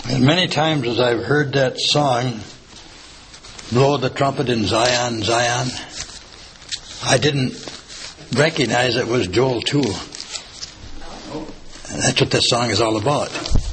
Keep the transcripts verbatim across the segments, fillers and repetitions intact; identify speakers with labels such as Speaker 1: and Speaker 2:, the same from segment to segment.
Speaker 1: And many times as I've heard that song, Blow the Trumpet in Zion, Zion, I didn't recognize it was Joel two. That's what this song is all about.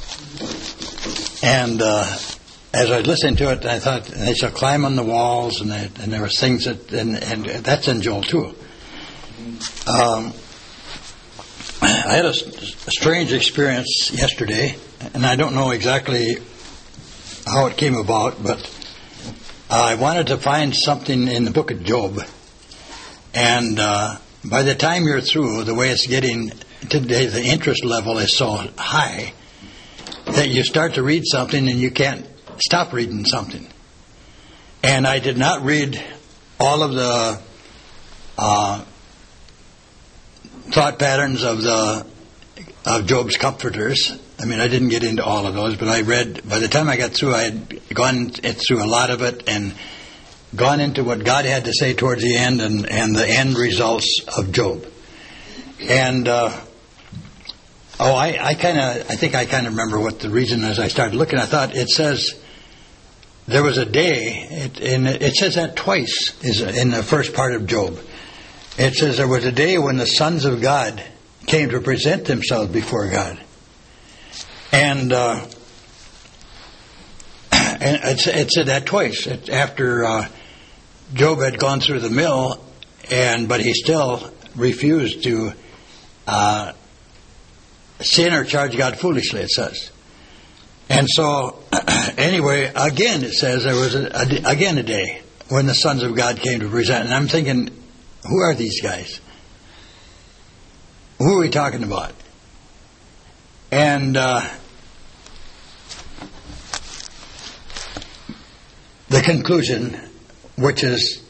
Speaker 1: And uh, as I was listening to it, I thought, they shall climb on the walls, and, they, and there were things that, and, and that's in Joel two. Um, I had a, a strange experience yesterday, and I don't know exactly how it came about, but I wanted to find something in the book of Job. And uh, by the time you're through, the way it's getting today, the interest level is so high that you start to read something and you can't stop reading something. And I did not read all of the uh, thought patterns of the of Job's comforters. I mean, I didn't get into all of those, but I read, by the time I got through, I had gone through a lot of it and gone into what God had to say towards the end and, and the end results of Job. And, uh, oh, I, I kind of, I think I kind of remember what the reason as I started looking. I thought it says, there was a day, it, and it says that twice is in the first part of Job. It says there was a day when the sons of God came to present themselves before God. And, uh, and it, it said that twice. It, after uh, Job had gone through the mill, and but he still refused to uh, sin or charge God foolishly, it says. And so, anyway, again it says there was a, a, again a day when the sons of God came to present. And I'm thinking, who are these guys? Who are we talking about? And uh, the conclusion, which is,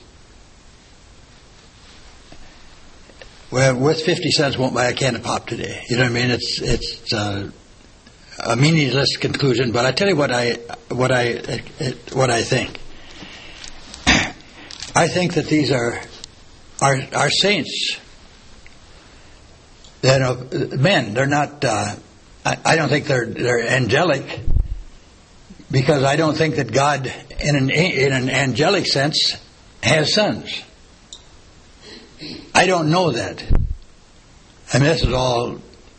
Speaker 1: well, with fifty cents won't buy a can of pop today. You know what I mean? It's it's uh, a meaningless conclusion. But I tell you what I what I it, it, what I think. I think that these are are, are saints. You know, men. They're not. Uh, I, I don't think they're they're angelic, because I don't think that God, in an in an angelic sense, has sons. I don't know that. I mean, this is all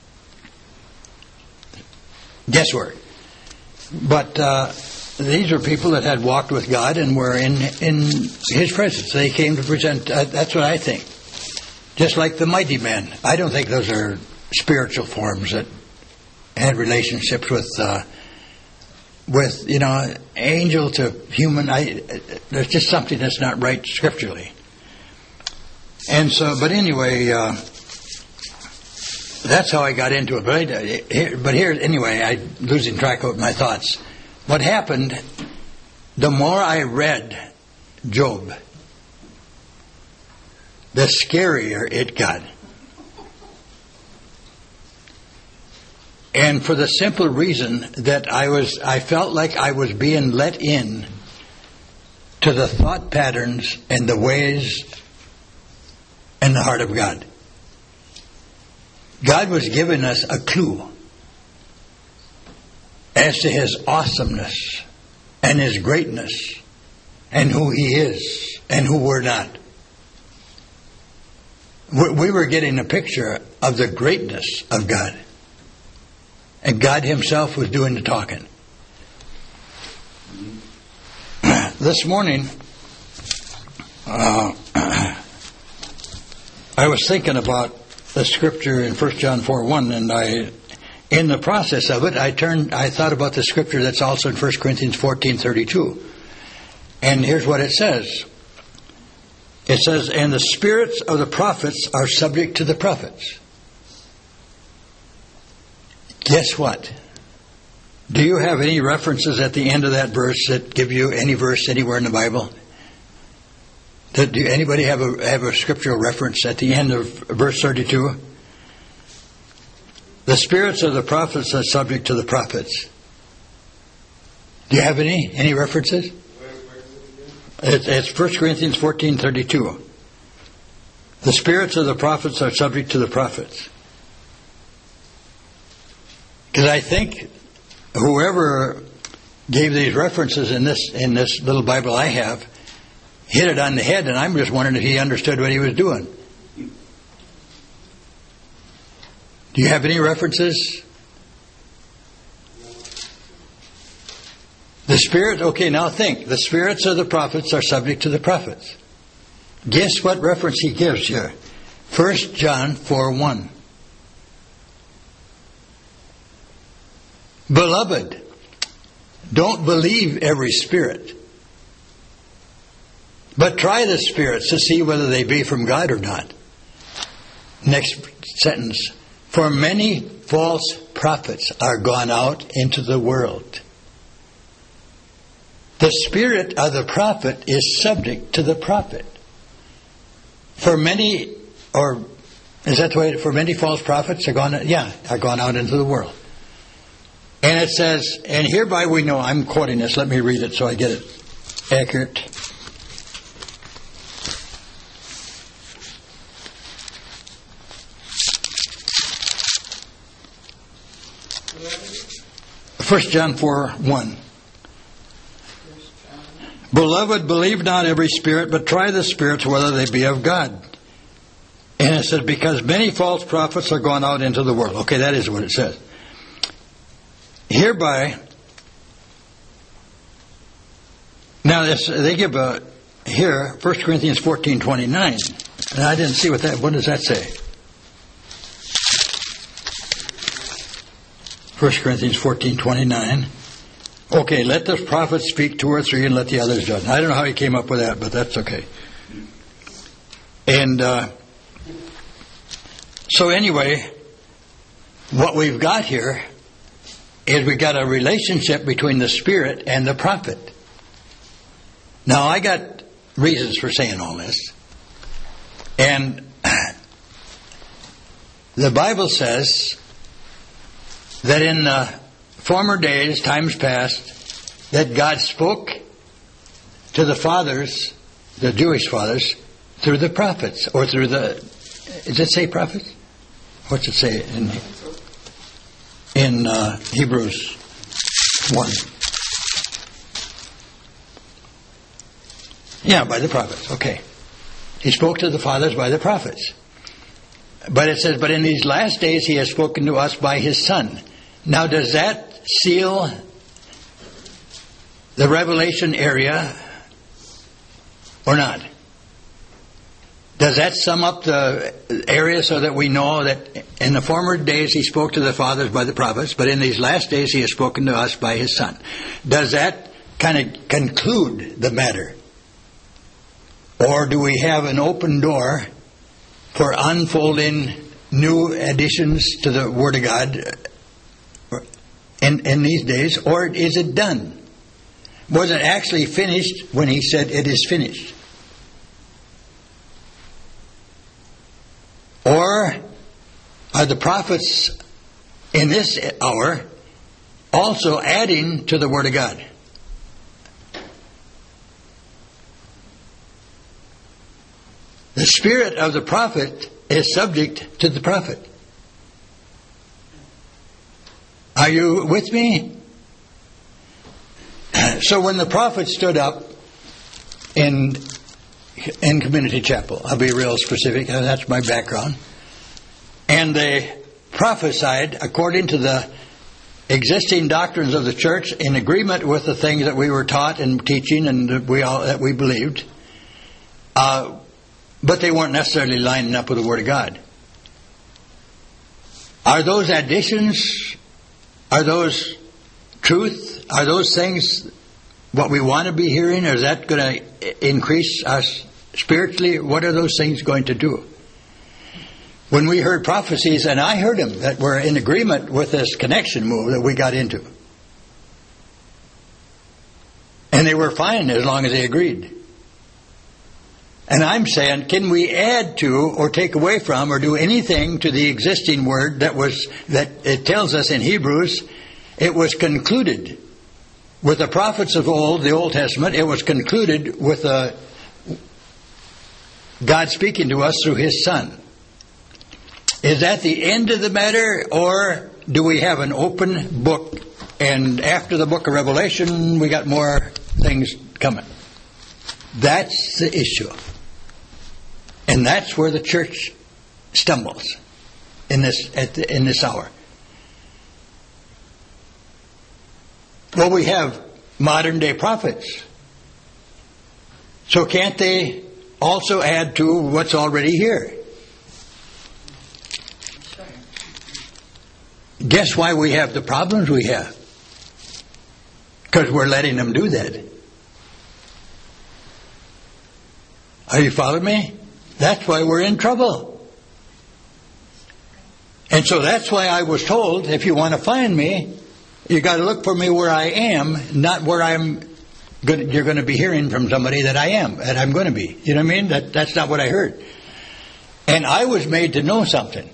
Speaker 1: guesswork. But uh, these are people that had walked with God and were in in His presence. They came to present. Uh, that's what I think. Just like the mighty men. I don't think those are spiritual forms that had relationships with, uh, with you know, angel to human. I, there's just something that's not right scripturally. And so, but anyway, uh, that's how I got into it. But, I, here, but here, anyway, I'm losing track of my thoughts. What happened, the more I read Job, the scarier it got. And for the simple reason that I was, I felt like I was being let in to the thought patterns and the ways and the heart of God. God was giving us a clue as to His awesomeness and His greatness and who He is and who we're not. We were getting a picture of the greatness of God. And God Himself was doing the talking. This morning, uh, I was thinking about the scripture in First John four one, and I, in the process of it, I turned, I thought about the scripture that's also in First Corinthians fourteen thirty-two. And here's what it says. It says, and the spirits of the prophets are subject to the prophets. Guess what? Do you have any references at the end of that verse that give you any verse anywhere in the Bible? Do anybody have a have a scriptural reference at the end of verse thirty-two? The spirits of the prophets are subject to the prophets. Do you have any any references? It's, it's First Corinthians fourteen thirty-two. The spirits of the prophets are subject to the prophets. Because I think whoever gave these references in this in this little Bible I have, hit it on the head, and I'm just wondering if he understood what he was doing. Do you have any references? The Spirit, okay, now think. The spirits of the prophets are subject to the prophets. Guess what reference he gives here? First John four one. Beloved, don't believe every spirit, but try the spirits to see whether they be from God or not. Next sentence. For many false prophets are gone out into the world. The spirit of the prophet is subject to the prophet. For many, or is that the way? For many false prophets are gone. Yeah, are gone out into the world. And it says, and hereby we know. I'm quoting this. Let me read it so I get it accurate. First John four one. Beloved, believe not every spirit, but try the spirits whether they be of God. And it says, because many false prophets are gone out into the world. Okay, that is what it says. Hereby, now this, they give a, here, First Corinthians fourteen twenty-nine. And I didn't see what that, what does that say? First Corinthians fourteen twenty-nine. Okay, let the prophets speak two or three and let the others judge. I don't know how he came up with that, but that's okay. And uh, so anyway, what we've got here is we've got a relationship between the Spirit and the prophet. Now, I got reasons for saying all this. And the Bible says that in the former days, times past, that God spoke to the fathers, the Jewish fathers, through the prophets, or through the, does it say prophets? What's it say in in uh, Hebrews one? Yeah, by the prophets, okay. He spoke to the fathers by the prophets. But it says, but in these last days he has spoken to us by his Son. Now, does that seal the revelation area or not? Does that sum up the area so that we know that in the former days he spoke to the fathers by the prophets, but in these last days he has spoken to us by his Son? Does that kind of conclude the matter? Or do we have an open door for unfolding new additions to the Word of God in, in these days? Or is it done? Was it actually finished when he said it is finished? Or are the prophets in this hour also adding to the Word of God? The spirit of the prophet is subject to the prophet. Are you with me? So when the prophet stood up in in Community Chapel, I'll be real specific, that's my background, and they prophesied according to the existing doctrines of the church in agreement with the things that we were taught and teaching and that we all that we believed, uh, but they weren't necessarily lining up with the Word of God. Are those additions? Are those truth? Are those things what we want to be hearing? Or is that going to increase us spiritually? What are those things going to do? When we heard prophecies, and I heard them that were in agreement with this connection move that we got into. And they were fine as long as they agreed. And I'm saying, can we add to or take away from or do anything to the existing word that was, that it tells us in Hebrews, it was concluded with the prophets of old, the Old Testament, it was concluded with uh, God speaking to us through His Son. Is that the end of the matter, or do we have an open book and after the book of Revelation, we got more things coming. That's the issue. And that's where the church stumbles in this at the, in this hour. Well, we have modern day prophets. So can't they also add to what's already here? Guess why we have the problems we have? Because we're letting them do that. Are you following me? That's why we're in trouble. And so that's why I was told, if you want to find me, you got to look for me where I am, not where I'm going. You're going to be hearing from somebody that I am, that I'm going to be. You know what I mean? That that's not what I heard. And I was made to know something.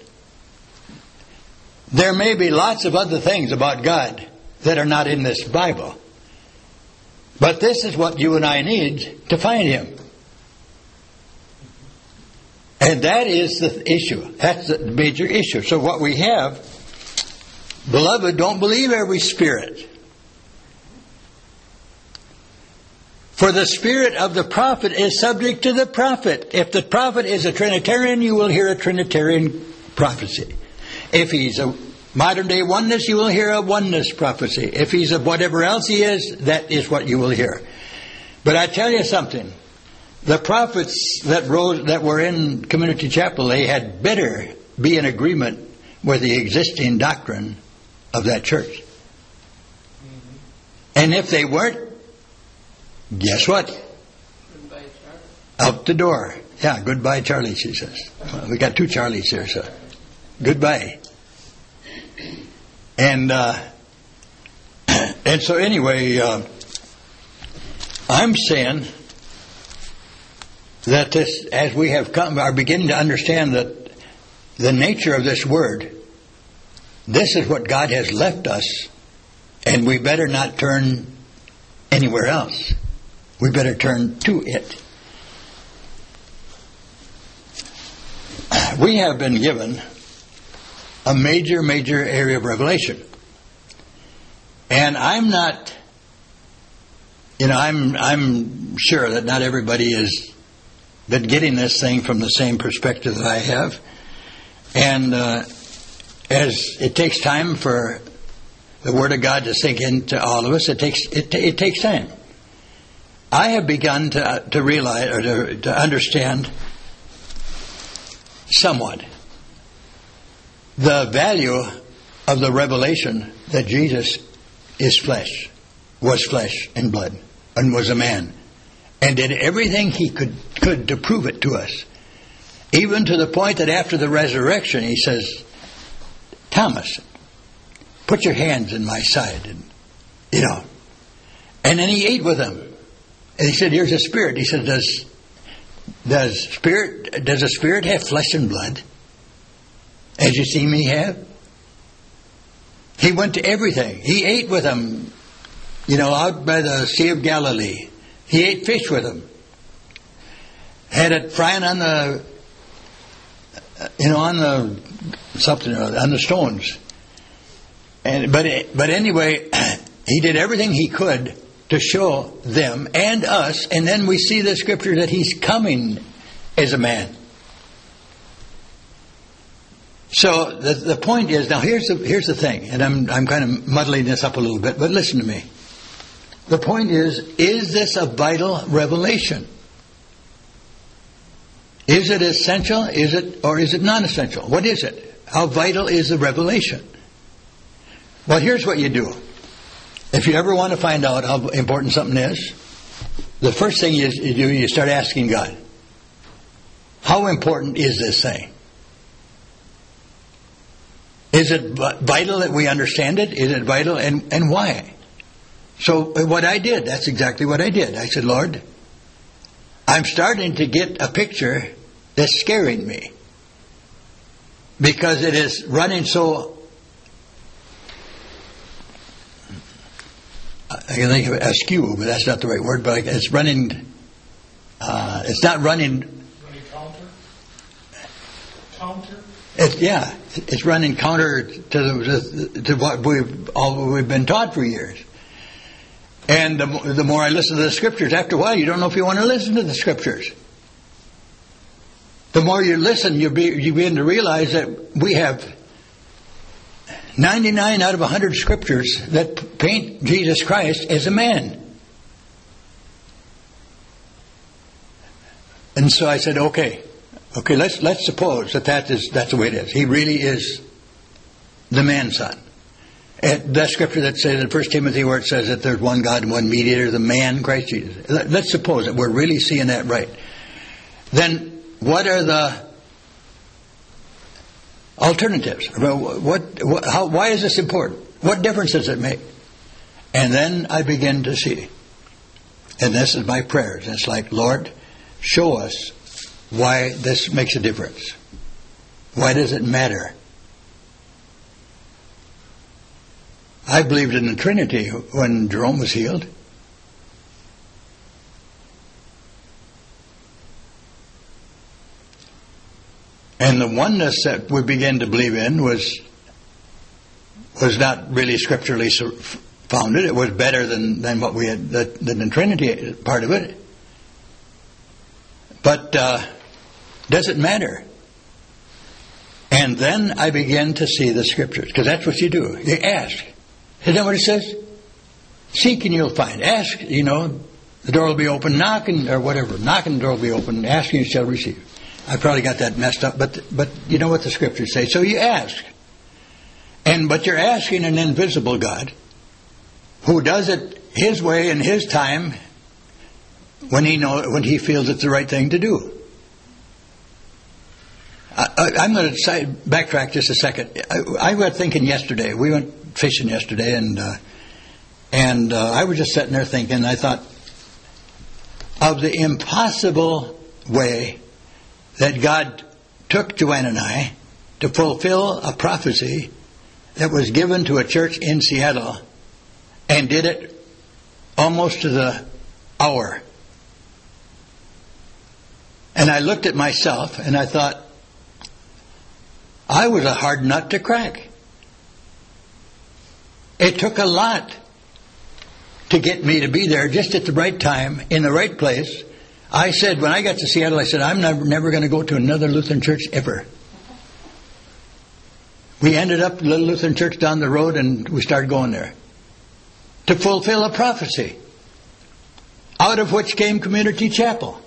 Speaker 1: There may be lots of other things about God that are not in this Bible. But this is what you and I need to find Him. And that is the issue. That's the major issue. So what we have, beloved, don't believe every spirit. For the spirit of the prophet is subject to the prophet. If the prophet is a Trinitarian, you will hear a Trinitarian prophecy. If he's a modern day oneness, you will hear a oneness prophecy. If he's a whatever else he is, that is what you will hear. But I tell you something. The prophets that rose, that were in Community Chapel, they had better be in agreement with the existing doctrine of that church. Mm-hmm. And if they weren't, guess what? Goodbye, Charlie. Out the door. Yeah, goodbye, Charlie, she says. We got two Charlies here, so goodbye. And uh, and so anyway, uh, I'm saying that this, as we have come, are beginning to understand that the nature of this word, this is what God has left us, and we better not turn anywhere else. We better turn to it. We have been given a major, major area of revelation. And I'm not, you know, I'm I'm sure that not everybody is been getting this thing from the same perspective that I have. And uh, as it takes time for the Word of God to sink into all of us, it takes it, it takes time. I have begun to to realize or to, to understand somewhat the value of the revelation that Jesus is flesh, was flesh and blood, and was a man, and did everything he could could to prove it to us. Even to the point that after the resurrection, he says, Thomas, put your hands in my side, and you know. And then he ate with them, and he said, "Here's a spirit." He said, "Does does spirit does a spirit have flesh and blood, as you see me have?" He went to everything. He ate with them, you know, out by the Sea of Galilee. He ate fish with them. Had it frying on the, you know, on the something on the stones. And but but anyway, he did everything he could to show them and us. And then we see the scripture that he's coming as a man. So the the point is, now here's the here's the thing, and I'm I'm kind of muddling this up a little bit, but listen to me. The point is, is this a vital revelation? Is it essential? Is it or is it non-essential? What is it? How vital is the revelation? Well, here's what you do. If you ever want to find out how important something is, the first thing you do, you start asking God, how important is this thing? Is it vital that we understand it? Is it vital? And, and why? So what I did, that's exactly what I did. I said, Lord, I'm starting to get a picture that's scaring me. Because it is running so, I can think of it askew, but that's not the right word, but it's running, uh, it's not running.
Speaker 2: Running counter? Counter?
Speaker 1: It, yeah. it's running counter to, the, to what we've all we've been taught for years. And the, the more I listen to the Scriptures, after a while, you don't know if you want to listen to the Scriptures. The more you listen, you, be, you begin to realize that we have ninety-nine out of one hundred Scriptures that paint Jesus Christ as a man. And so I said, okay, okay, let's let's suppose that, that is that's the way it is. He really is the man-son. And that scripture that says in First Timothy, where it says that there's one God and one mediator, the man, Christ Jesus. Let's suppose that we're really seeing that right. Then what are the alternatives? What, what, how, why is this important? What difference does it make? And then I begin to see. And this is my prayers. It's like, Lord, show us why this makes a difference. Why does it matter? I believed in the Trinity when Jerome was healed. And the oneness that we began to believe in was was not really scripturally founded. It was better than, than what we had, than the Trinity part of it. But uh, does it matter? And then I began to see the Scriptures, because that's what you do. You ask. Isn't that what it says? Seek and you'll find. Ask, you know, the door will be open. Knock and, or whatever. Knock and the door will be open. Ask and you shall receive. I probably got that messed up, but but you know what the Scriptures say. So you ask. And but you're asking an invisible God who does it His way in His time when he know when He feels it's the right thing to do. I, I, I'm going to side, backtrack just a second. I, I was thinking yesterday. We went fishing yesterday, and uh, and uh, I was just sitting there thinking. I thought of the impossible way that God took Joanne and I to fulfill a prophecy that was given to a church in Seattle, and did it almost to the hour. And I looked at myself and I thought, I was a hard nut to crack. It took a lot to get me to be there just at the right time, in the right place. I said, when I got to Seattle, I said, I'm never, never going to go to another Lutheran church ever. We ended up at a little Lutheran church down the road, and we started going there to fulfill a prophecy, out of which came Community Chapel.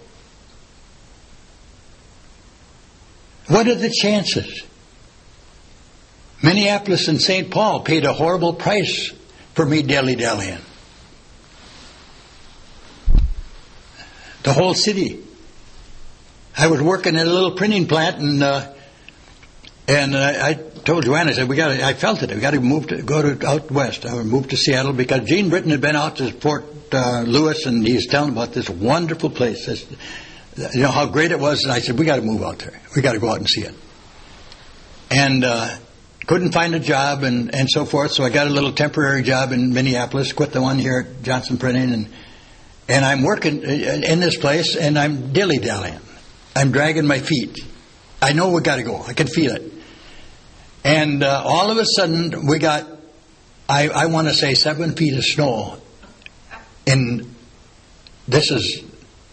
Speaker 1: What are the chances? Minneapolis and Saint Paul paid a horrible price for me dilly-dallying. The whole city. I was working at a little printing plant, and uh, and I, I told Joanne, I said, we got. I felt it. We got to move to go to out west. I would move to Seattle because Gene Britton had been out to Fort uh, Lewis, and he's telling about this wonderful place. This, you know how great it was. And I said, we got to move out there. We got to go out and see it. And uh, couldn't find a job, and and so forth. So I got a little temporary job in Minneapolis. Quit the one here at Johnson Printing, and. And I'm working in this place, and I'm dilly-dallying. I'm dragging my feet. I know we got to go. I can feel it. And uh, all of a sudden, we got, I, I want to say, seven feet of snow. And this is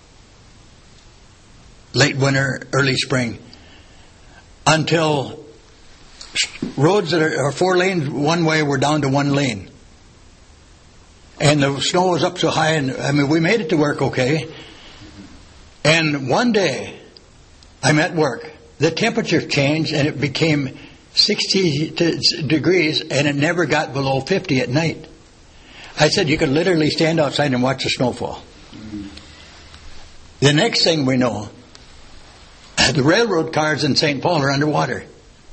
Speaker 1: late winter, early spring. Until roads that are, are four lanes one way were down to one lane. And the snow was up so high, and I mean, we made it to work okay. And one day, I'm at work. The temperature changed, and it became sixty degrees, and it never got below fifty at night. I said you could literally stand outside and watch the snow fall. Mm-hmm. The next thing we know, the railroad cars in Saint Paul are underwater.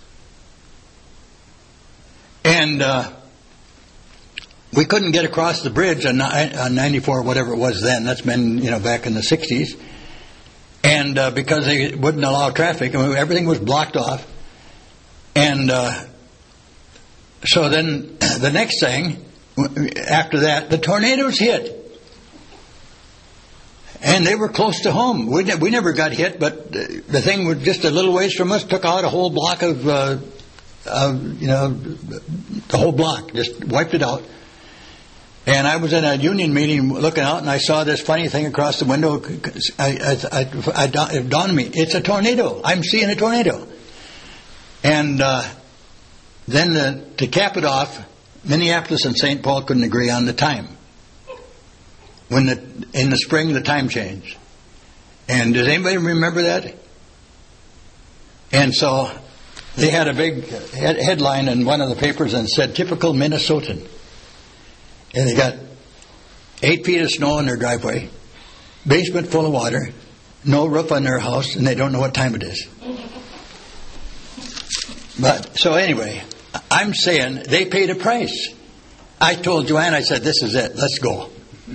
Speaker 1: And uh, we couldn't get across the bridge on, on ninety-four, whatever it was then. That's been, you know, back in the sixties. And uh, because they wouldn't allow traffic, I mean, everything was blocked off. And uh, so then the next thing, after that, the tornadoes hit. And they were close to home. We, ne- we never got hit, but the thing was just a little ways from us, took out a whole block of uh, uh, you know, the whole block, just wiped it out. And I was in a union meeting looking out, and I saw this funny thing across the window. I, I, I, I, it dawned on me, it's a tornado. I'm seeing a tornado. And uh, then the, to cap it off, Minneapolis and Saint Paul couldn't agree on the time. When the in the spring the time changed. And does anybody remember that? And so they had a big head, headline in one of the papers and said, "Typical Minnesotan." And they got eight feet of snow in their driveway, basement full of water, no roof on their house, and they don't know what time it is. But so anyway, I'm saying they paid a price. I told Joanne, I said, "This is it. Let's go."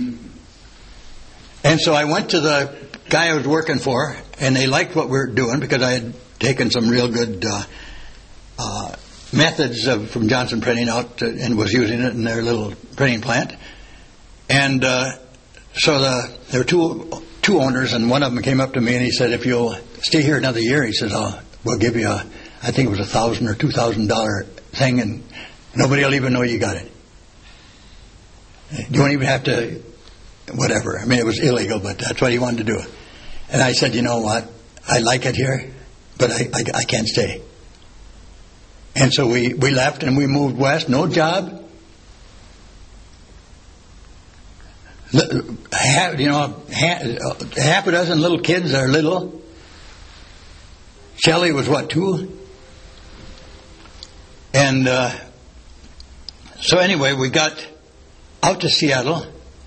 Speaker 1: And so I went to the guy I was working for, and they liked what we were doing because I had taken some real good uh, uh, methods of, from Johnson Printing out to, and was using it in their little printing plant. And uh, so the, there were two two owners, and one of them came up to me and he said, "If you'll stay here another year," he says, "I'll we'll give you a, I think it was a thousand or two thousand dollar thing, and nobody will even know you got it. You won't even have to." Whatever. I mean, it was illegal, but that's what he wanted to do. And I said, "You know what? I like it here, but I, I, I can't stay." And so we, we left and we moved west. No job. Half, you know, half, half a dozen little kids are little. Shelley was what, two? And uh, so anyway, we got out to Seattle.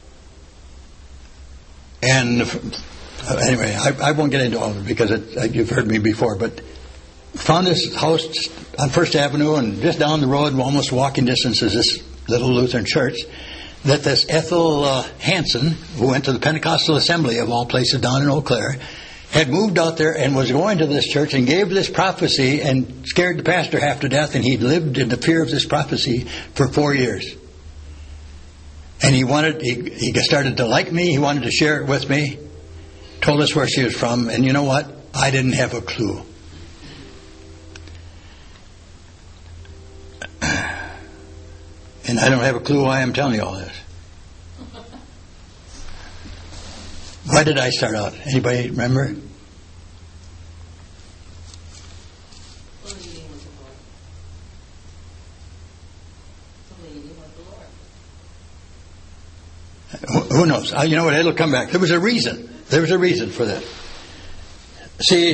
Speaker 1: And uh, anyway, I, I won't get into all of it because it, uh, you've heard me before, but found this house on First Avenue, and just down the road, almost walking distance, is this little Lutheran church that this Ethel uh, Hansen, who went to the Pentecostal Assembly of all places down in Eau Claire, had moved out there and was going to this church and gave this prophecy and scared the pastor half to death, and he'd lived in the fear of this prophecy for four years. And he wanted, he, he started to like me, he wanted to share it with me, told us where she was from, and you know what? I didn't have a clue. And I don't have a clue why I'm telling you all this. Why did I start out? Anybody remember? Who knows? You know what? It'll come back. There was a reason. There was a reason for that. See,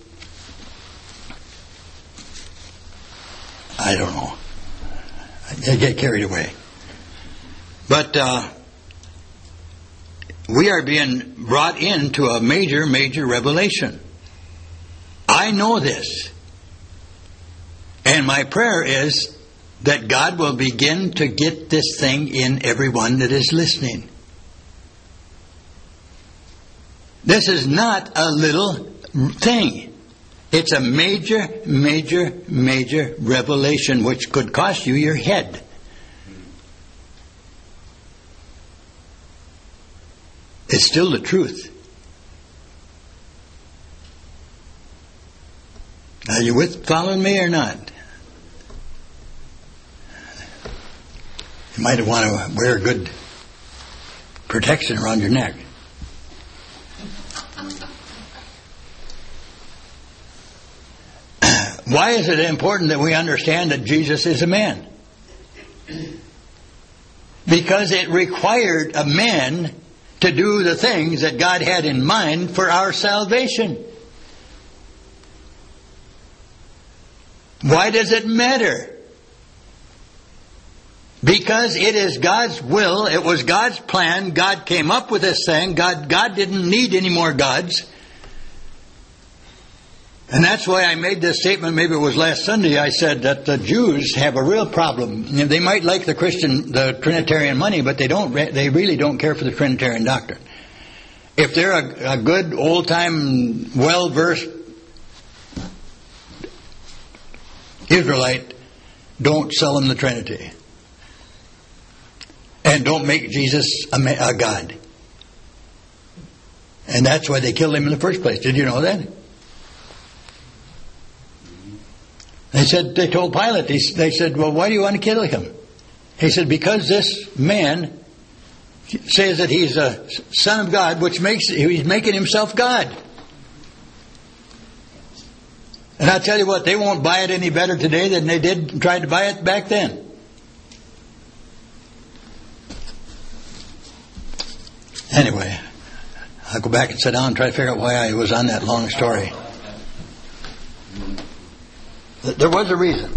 Speaker 1: I don't know. I get carried away. But uh, we are being brought into a major, major revelation. I know this. And my prayer is that God will begin to get this thing in everyone that is listening. This is not a little thing. It's a major, major, major revelation which could cost you your head. It's still the truth. Are you with following me or not? You might want to wear good protection around your neck. Why is it important that we understand that Jesus is a man? Because it required a man to do the things that God had in mind for our salvation. Why does it matter? Because it is God's will. It was God's plan. God came up with this thing. God, God didn't need any more gods. And that's why I made this statement, maybe it was last Sunday, I said that the Jews have a real problem. They might like the Christian, the Trinitarian money, but they don't. They really don't care for the Trinitarian doctrine. If they're a, a good, old-time, well-versed Israelite, don't sell them the Trinity. And don't make Jesus a, a God. And that's why they killed him in the first place. Did you know that? They They said, they told Pilate, they, they said, well, why do you want to kill him? He said, because this man says that he's a son of God, which makes, he's making himself God. And I'll tell you what, they won't buy it any better today than they did tried to buy it back then. Anyway, I'll go back and sit down and try to figure out why I was on that long story. There was a reason.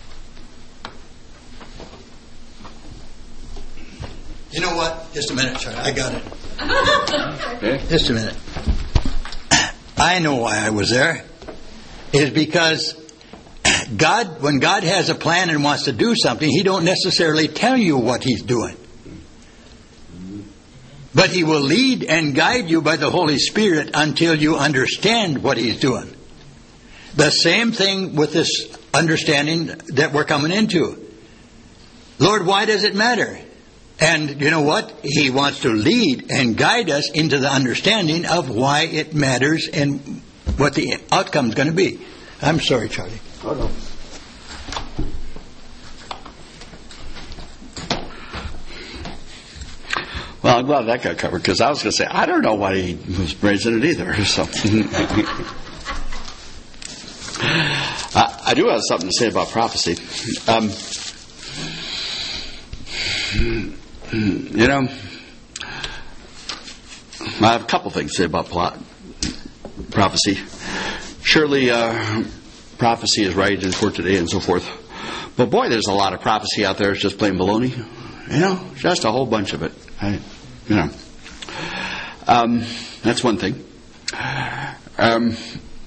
Speaker 1: You know what? Just a minute, sir. I got it. Okay. Just a minute. I know why I was there. It is because God, when God has a plan and wants to do something, He don't necessarily tell you what He's doing. But He will lead and guide you by the Holy Spirit until you understand what He's doing. The same thing with this understanding that we're coming into. Lord, why does it matter? And you know what? He wants to lead and guide us into the understanding of why it matters and what the outcome is going to be. I'm sorry, Charlie. Oh, no.
Speaker 2: Well, I'm glad that got covered, because I was going to say, I don't know why he was raising it either. So, I, I do have something to say about prophecy. Um, you know, I have a couple things to say about plot, prophecy. Surely, uh, prophecy is right and for today and so forth. But boy, there's a lot of prophecy out there. It's just plain baloney. You know, just a whole bunch of it. I, you know, um, that's one thing. Um,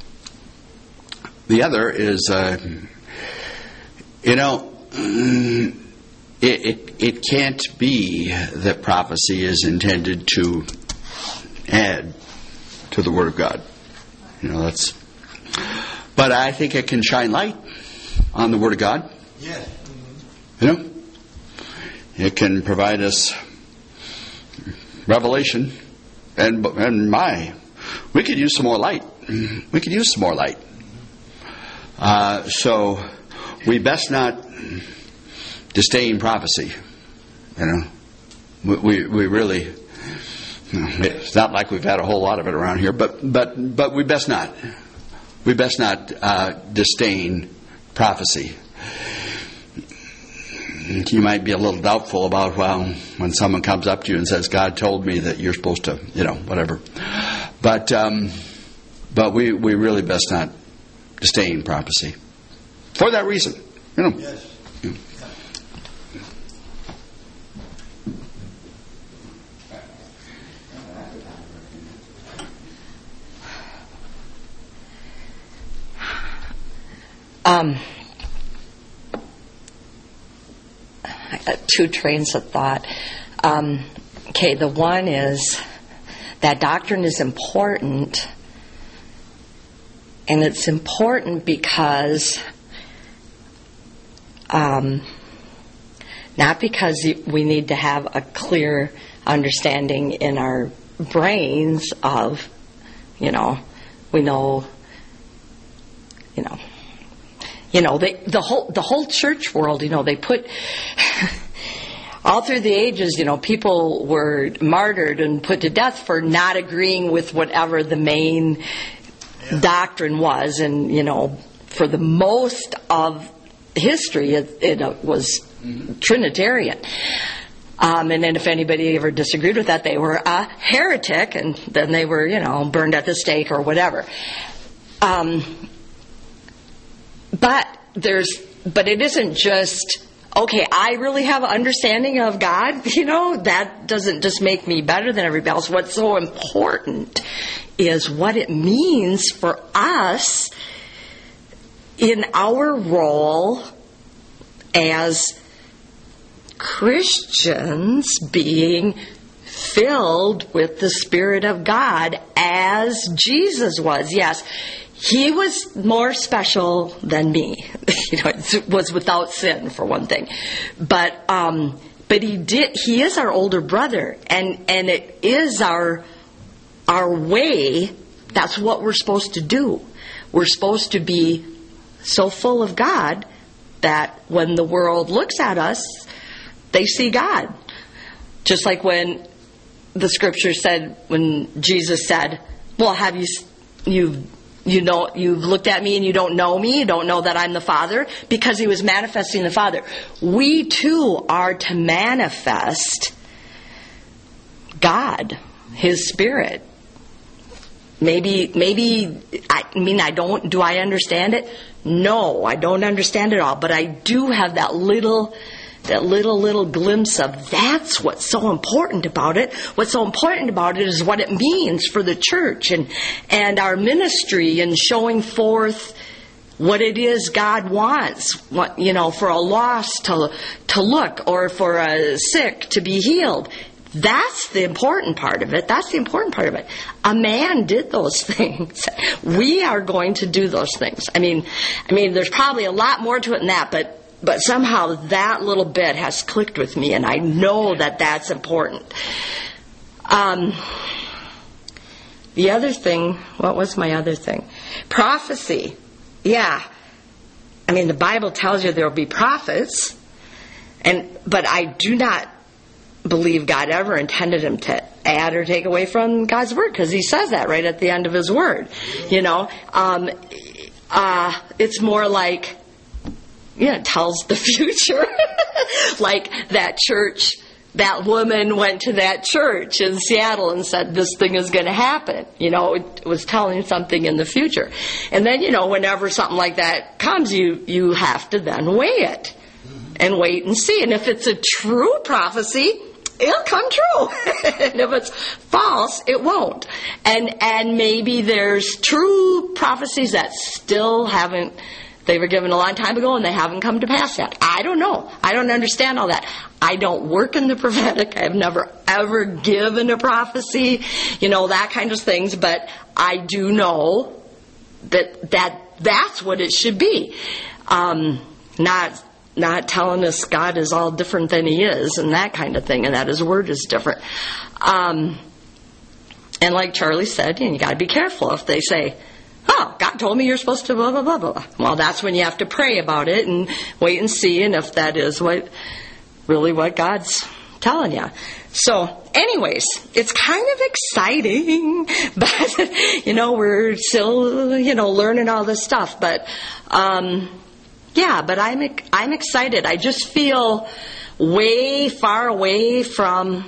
Speaker 2: the other is, uh, you know, it, it it can't be that prophecy is intended to add to the Word of God. You know, that's. But I think it can shine light on the Word of God.
Speaker 1: Yeah.
Speaker 2: You know, it can provide us revelation, and and my, we could use some more light. We could use some more light. Uh, so we best not disdain prophecy. You know, we we, we really. It's not like we've had a whole lot of it around here, but but but we best not. We best not uh, disdain prophecy. You might be a little doubtful about, well, when someone comes up to you and says, God told me that you're supposed to, you know, whatever. But um, but we, we really best not disdain prophecy. For that reason, you know.
Speaker 1: Yes.
Speaker 2: Yeah.
Speaker 3: Um, two trains of thought. Um, okay, the one is that doctrine is important, and it's important because um, not because we need to have a clear understanding in our brains of, you know, we know, you know. You know, they, the whole the whole church world, you know, they put, all through the ages, you know, people were martyred and put to death for not agreeing with whatever the main yeah. doctrine was. And, you know, for the most of history, it, it was mm-hmm. Trinitarian. Um, and then if anybody ever disagreed with that, they were a heretic, and then they were, you know, burned at the stake or whatever. Um But there's, but it isn't just, okay, I really have an understanding of God, you know, that doesn't just make me better than everybody else. What's so important is what it means for us in our role as Christians being filled with the Spirit of God as Jesus was. Yes. He was more special than me. You know, it was without sin, for one thing. But um, but he did. He is our older brother, and and it is our our way. That's what we're supposed to do. We're supposed to be so full of God that when the world looks at us, they see God. Just like when the scripture said, when Jesus said, well, have you, you, you know, you've looked at me and you don't know me, you don't know that I'm the Father, because he was manifesting the Father. We too are to manifest God, his Spirit. Maybe, maybe, I mean, I don't, do I understand it? No, I don't understand it all, but I do have that little, that little, little glimpse of that's what's so important about it. What's so important about it is what it means for the church and, and our ministry and showing forth what it is God wants, what, you know, for a lost to, to look, or for a sick to be healed. That's the important part of it. That's the important part of it. A man did those things. We are going to do those things. I mean, I mean, there's probably a lot more to it than that, but but somehow that little bit has clicked with me, and I know that that's important. Um, the other thing, what was my other thing? Prophecy. Yeah. I mean, the Bible tells you there will be prophets, and but I do not believe God ever intended him to add or take away from God's word, because he says that right at the end of his word. You know, um, uh, it's more like, yeah, it tells the future. Like that church, that woman went to that church in Seattle and said this thing is going to happen. You know, it was telling something in the future. And then, you know, whenever something like that comes, you, you have to then weigh it and wait and see. And if it's a true prophecy, it'll come true. And if it's false, it won't. And and maybe there's true prophecies that still haven't, they were given a long time ago and they haven't come to pass yet. I don't know. I don't understand all that. I don't work in the prophetic. I've never ever given a prophecy, you know, that kind of things. But I do know that, that that's what it should be. Um, not... Not telling us God is all different than he is and that kind of thing, and that his word is different. Um, and like Charlie said, you got to be careful if they say, oh, God told me you're supposed to blah, blah, blah, blah. Well, that's when you have to pray about it and wait and see, and if that is what really what God's telling you. So, anyways, it's kind of exciting, but, you know, we're still, you know, learning all this stuff, but... Um, Yeah, but I'm I'm excited. I just feel way far away from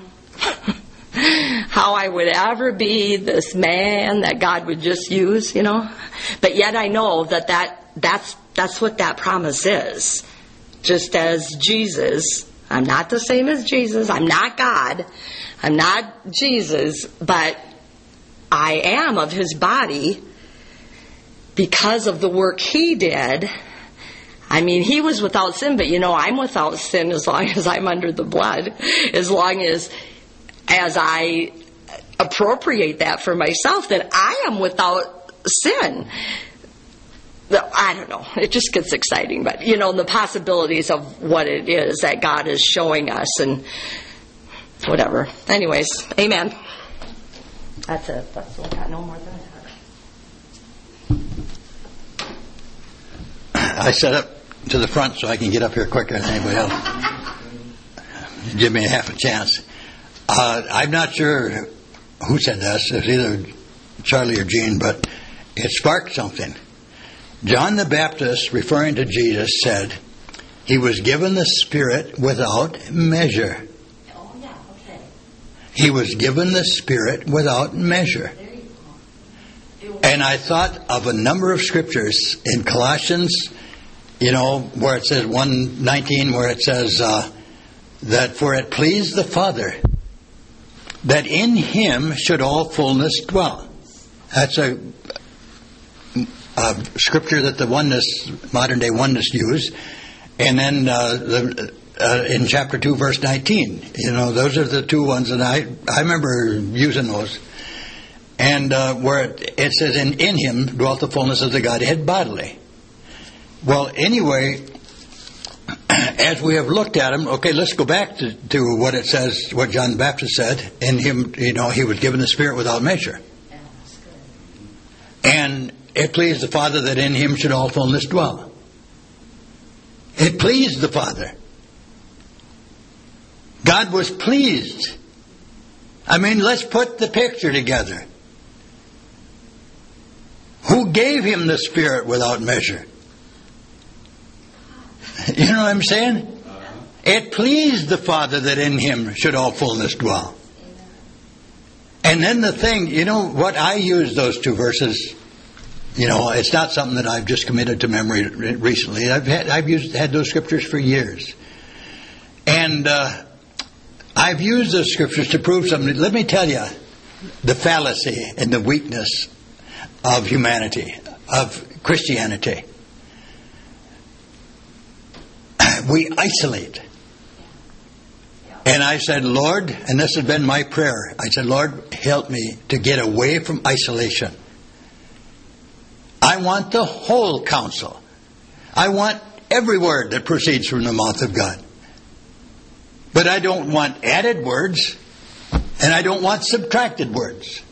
Speaker 3: how I would ever be this man that God would just use, you know. But yet I know that, that that's that's what that promise is. Just as Jesus, I'm not the same as Jesus. I'm not God. I'm not Jesus, but I am of his body because of the work he did. I mean, he was without sin, but you know, I'm without sin as long as I'm under the blood, as long as as I appropriate that for myself, then I am without sin. I don't know. It just gets exciting, but you know, the possibilities of what it is that God is showing us and whatever. Anyways, amen. That's it. That's all I got. No more than that.
Speaker 1: I set up to the front so I can get up here quicker than anybody else. Give me a half a chance. Uh, I'm not sure who said this. It's either Charlie or Gene, but it sparked something. John the Baptist, referring to Jesus, said he was given the Spirit without measure.
Speaker 3: Oh, yeah, okay.
Speaker 1: He was given the Spirit without measure.
Speaker 3: There you go.
Speaker 1: And I thought of a number of scriptures in Colossians, you know, where it says one nineteen, where it says uh, that for it pleased the Father that in him should all fullness dwell. That's a, a scripture that the oneness, modern day oneness use. And then uh, the, uh, in chapter two, verse nineteen, you know, those are the two ones that I, I remember using those. And uh, where it, it says, in, in him dwelt the fullness of the Godhead bodily. Well, anyway, as we have looked at him, okay, let's go back to, to what it says, what John the Baptist said. In him, you know, he was given the Spirit without measure.
Speaker 3: Yeah, that's good.
Speaker 1: And it pleased the Father that in him should all fullness dwell. It pleased the Father. God was pleased. I mean, let's put the picture together. Who gave him the Spirit without measure? You know what I'm saying? It pleased the Father that in him should all fullness dwell. And then the thing, you know what, I use those two verses. You know, it's not something that I've just committed to memory recently. I've had, I've used had those scriptures for years. And uh, I've used those scriptures to prove something. Let me tell you the fallacy and the weakness of humanity, of Christianity. We isolate. And I said, Lord, and this has been my prayer, I said, Lord, help me to get away from isolation. I want the whole counsel. I want every word that proceeds from the mouth of God. But I don't want added words, and I don't want subtracted words.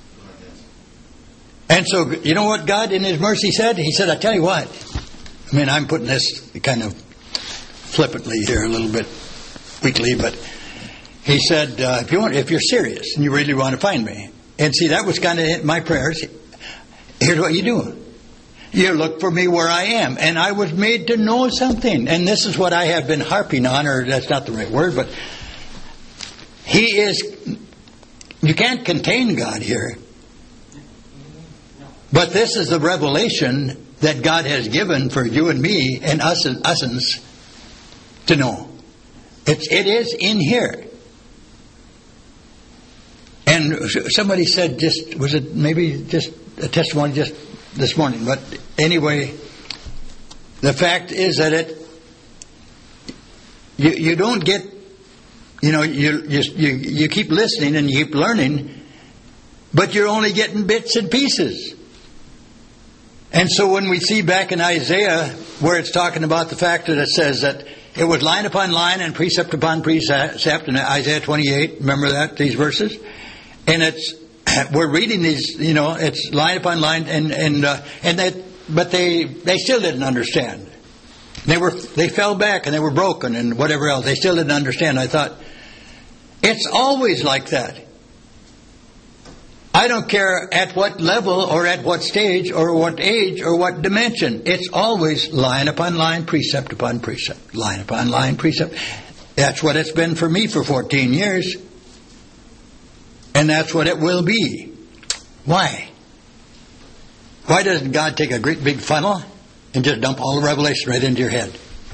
Speaker 1: And so, you know what God in His mercy said? He said, I tell you what. I mean, I'm putting this kind of flippantly here a little bit weakly, but He said, uh, if you want, if you're serious and you really want to find me, and see, that was kind of my prayers. Here's what you do. You look for me where I am. And I was made to know something. And this is what I have been harping on, or that's not the right word, but He is, you can't contain God here. But this is the revelation that God has given for you and me and us and us'ns to know. It's, it is in here. And somebody said just, was it maybe just a testimony just this morning, but anyway, the fact is that it, you, you don't get, you know, you, you, you, you keep listening and you keep learning, but you're only getting bits and pieces. And so when we see back in Isaiah where it's talking about the fact that it says that it was line upon line and precept upon precept in Isaiah twenty-eight, remember that, these verses? And it's, we're reading these, you know, it's line upon line, and and uh, and that, but they they still didn't understand. They were they fell back and they were broken and whatever else. They still didn't understand. I thought, it's always like that. I don't care at what level or at what stage or what age or what dimension. It's always line upon line, precept upon precept, line upon line, precept. That's what it's been for me for fourteen years. And that's what it will be. Why? Why doesn't God take a great big funnel and just dump all the revelation right into your head?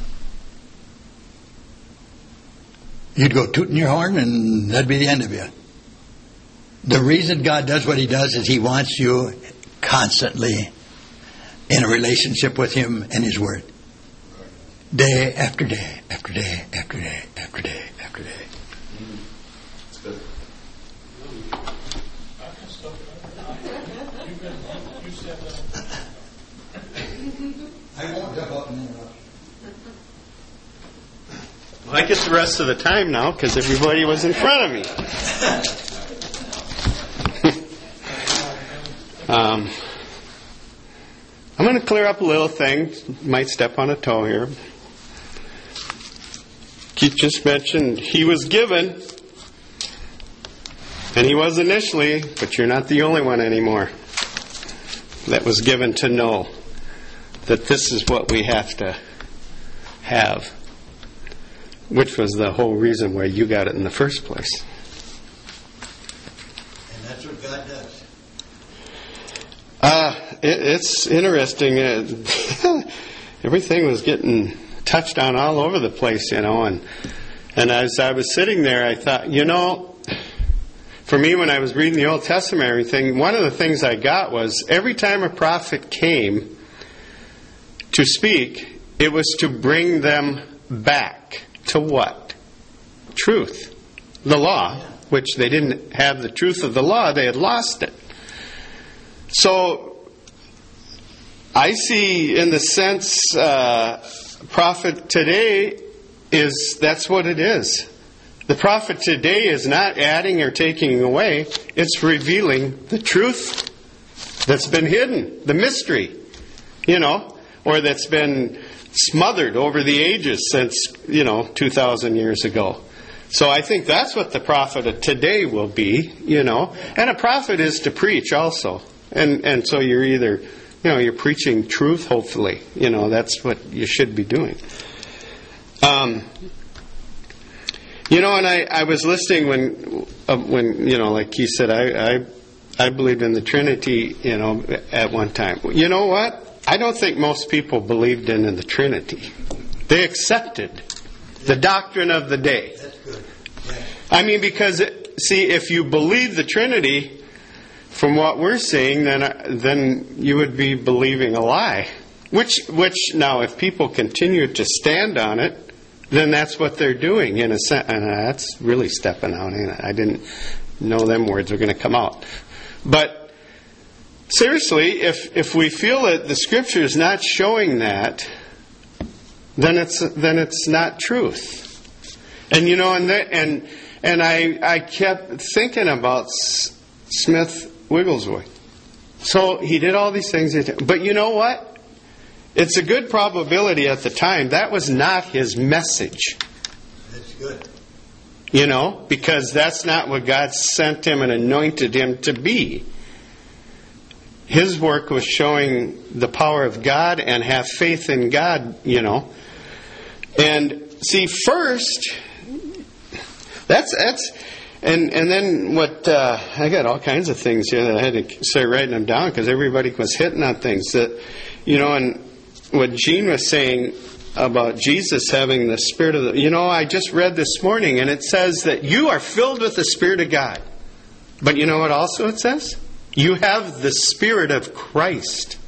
Speaker 1: You'd go tooting your horn and that'd be the end of you. The reason God does what He does is He wants you constantly in a relationship with Him and His Word. Day after day, after day, after day, after day, after day.
Speaker 4: That's good.
Speaker 1: I won't jump up and interrupt.
Speaker 4: Well, I get the rest of the time now because everybody was in front of me. um, I'm going to clear up a little thing. Might step on a toe here. Keith just mentioned He was given, and He was initially, but you're not the only one anymore that was given to know that this is what we have to have, which was the whole reason why you got it in the first place.
Speaker 1: And that's what God does.
Speaker 4: Uh, it, it's interesting. Uh, everything was getting touched on all over the place, you know, and and as I was sitting there, I thought, you know, for me, when I was reading the Old Testament and everything, one of the things I got was every time a prophet came to speak, it was to bring them back to what? Truth. The law, which they didn't have the truth of the law, they had lost it. So, I see in the sense, uh, prophet today is, that's what it is. The prophet today is not adding or taking away, it's revealing the truth that's been hidden, the mystery, you know, or that's been smothered over the ages since, you know, two thousand years ago. So I think that's what the prophet of today will be, you know. And a prophet is to preach also. And and so you're either, you know, you're preaching truth, hopefully. You know, that's what you should be doing. Um, you know, and I, I was listening when, uh, when you know, like he said, I, I I believed in the Trinity, you know, at one time. You know what? I don't think most people believed in, in the Trinity. They accepted the doctrine of the day.
Speaker 1: That's good. Yeah.
Speaker 4: I mean, because, see, if you believe the Trinity, from what we're seeing, then then you would be believing a lie. Which, which now, if people continue to stand on it, then that's what they're doing, in a sense. And that's really stepping out, ain't it? I didn't know them words were going to come out. But seriously, if if we feel that the Scripture is not showing that, then it's then it's not truth. And you know, and the, and and I I kept thinking about S- Smith Wigglesworth. So he did all these things, but you know what? It's a good probability at the time that was not his message.
Speaker 1: That's good.
Speaker 4: You know, because that's not what God sent him and anointed him to be. His work was showing the power of God and have faith in God, you know. And see, first, that's that's, and and then what? Uh, I got all kinds of things here that I had to start writing them down because everybody was hitting on things that, you know, and what Gene was saying about Jesus having the Spirit of the, you know, I just read this morning and it says that you are filled with the Spirit of God. But you know what also it says? You have the Spirit of Christ.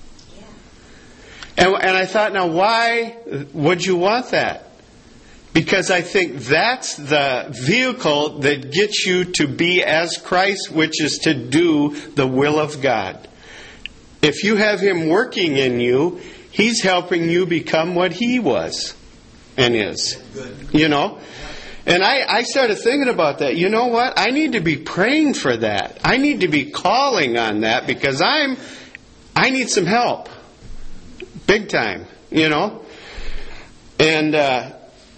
Speaker 4: And, and I thought, now why would you want that? Because I think that's the vehicle that gets you to be as Christ, which is to do the will of God. If you have Him working in you, He's helping you become what He was and is. You know? And I, I started thinking about that. You know what? I need to be praying for that. I need to be calling on that because I'm, I need some help. Big time. You know? And, uh,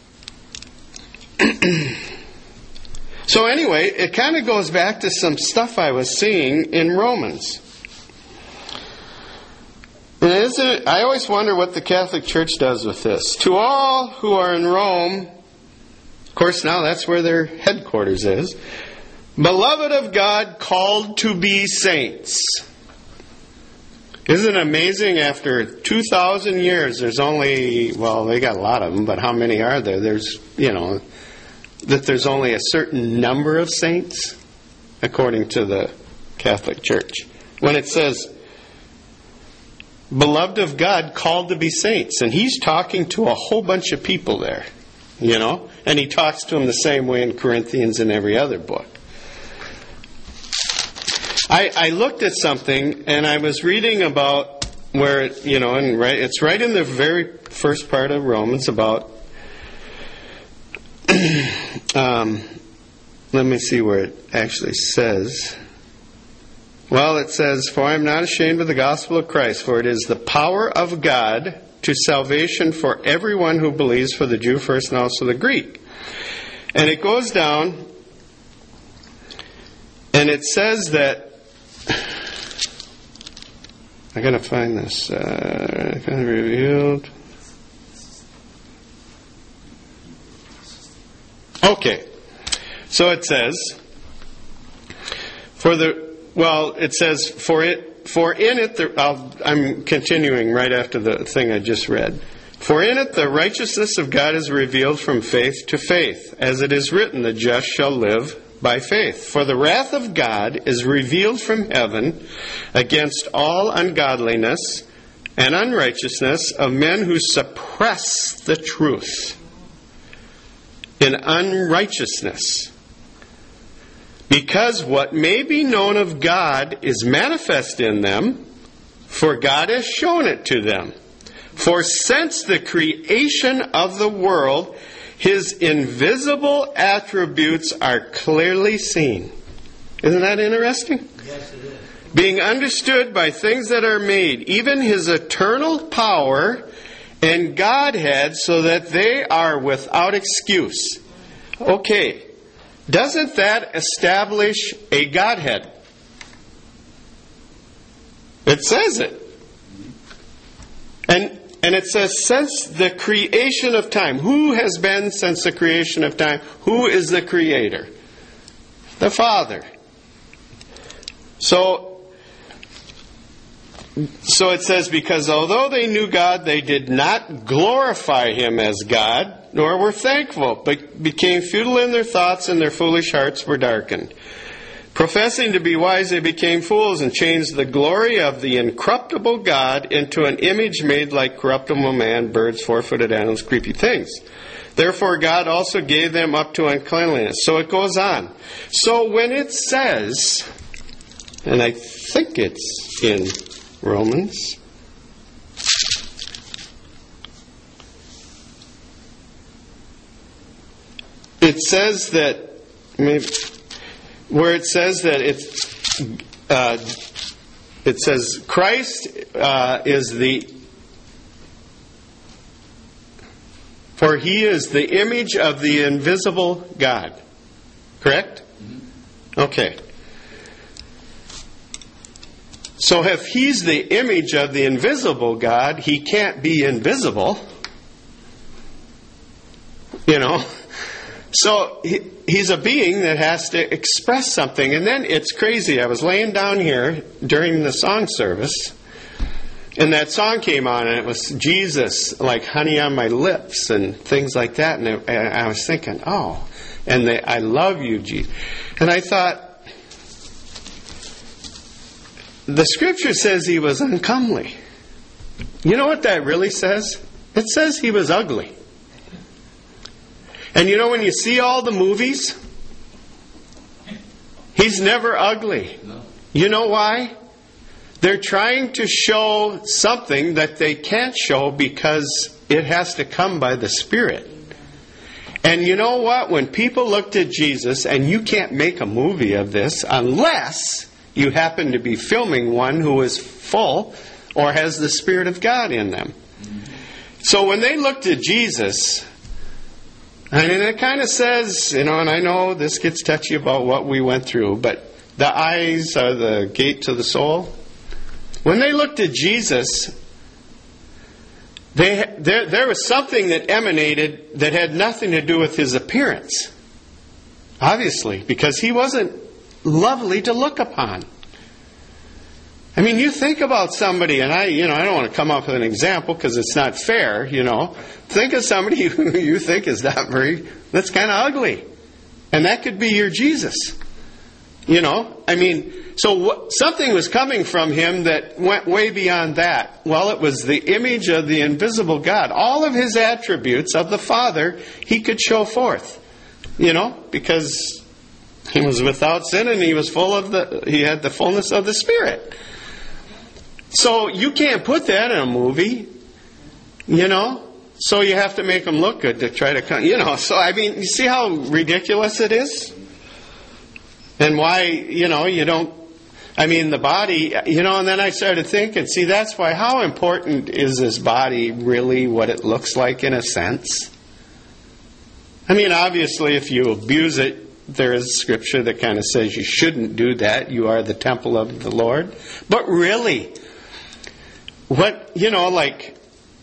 Speaker 4: so anyway, it kind of goes back to some stuff I was seeing in Romans. And isn't it, I always wonder what the Catholic Church does with this. To all who are in Rome, of course now that's where their headquarters is, beloved of God, called to be saints. Isn't it amazing after two thousand years there's only, well, they got a lot of them, but how many are there? There's, you know, that there's only a certain number of saints, according to the Catholic Church. When it says, beloved of God, called to be saints. And he's talking to a whole bunch of people there, you know. And he talks to them the same way in Corinthians and every other book. I, I looked at something, and I was reading about where, it, you know, and right, it's right in the very first part of Romans about, um, let me see where it actually says. Well, it says, for I am not ashamed of the gospel of Christ, for it is the power of God to salvation for everyone who believes, for the Jew first and also the Greek. And it goes down, and it says that, I gotta find this, uh, kind of revealed. Okay, so it says, for the, well, it says, for it, for in it, the, I'll, I'm continuing right after the thing I just read. For in it the righteousness of God is revealed from faith to faith, as it is written, the just shall live by faith. For the wrath of God is revealed from heaven against all ungodliness and unrighteousness of men who suppress the truth in unrighteousness. Because what may be known of God is manifest in them, for God has shown it to them. For since the creation of the world, His invisible attributes are clearly seen. Isn't that interesting?
Speaker 1: Yes, it is.
Speaker 4: Being understood by things that are made, even His eternal power and Godhead, so that they are without excuse. Okay, doesn't that establish a Godhead? It says it. And and it says, since the creation of time. Who has been since the creation of time? Who is the Creator? The Father. So, so it says, because although they knew God, they did not glorify Him as God, nor were thankful, but became futile in their thoughts, and their foolish hearts were darkened. Professing to be wise, they became fools and changed the glory of the incorruptible God into an image made like corruptible man, birds, four-footed animals, creepy things. Therefore God also gave them up to uncleanliness. So it goes on. So when it says, and I think it's in Romans, it says that, maybe, where it says that it's, uh, it says Christ uh, is the, for He is the image of the invisible God. Correct? Okay. So if He's the image of the invisible God, He can't be invisible. You know? So he, He's a being that has to express something. And then it's crazy. I was laying down here during the song service, and that song came on, and it was Jesus, like honey on my lips, and things like that. And, it, and I was thinking, oh, and they, I love you, Jesus. And I thought, the Scripture says He was uncomely. You know what that really says? It says He was ugly. And you know, when you see all the movies, He's never ugly. No. You know why? They're trying to show something that they can't show because it has to come by the Spirit. And you know what? When people looked at Jesus, and you can't make a movie of this unless you happen to be filming one who is full or has the Spirit of God in them. So when they looked at Jesus, and it kind of says, you know, and I know this gets touchy about what we went through, but the eyes are the gate to the soul. When they looked at Jesus, they, there, there was something that emanated that had nothing to do with His appearance. Obviously, because He wasn't lovely to look upon. I mean, you think about somebody, and I, you know, I don't want to come up with an example because it's not fair, you know. Think of somebody who you think is not very, that's kind of ugly. And that could be your Jesus. You know, I mean, so what, something was coming from Him that went way beyond that. Well, it was the image of the invisible God. All of His attributes of the Father, He could show forth. You know, because He was without sin and He was full of the, He had the fullness of the Spirit. So you can't put that in a movie, you know. So you have to make them look good to try to come, you know. So, I mean, you see how ridiculous it is? And why, you know, you don't, I mean, the body, you know, and then I started thinking, see, that's why, how important is this body really, what it looks like in a sense? I mean, obviously, if you abuse it, there is scripture that kind of says you shouldn't do that. You are the temple of the Lord. But really, what, you know, like,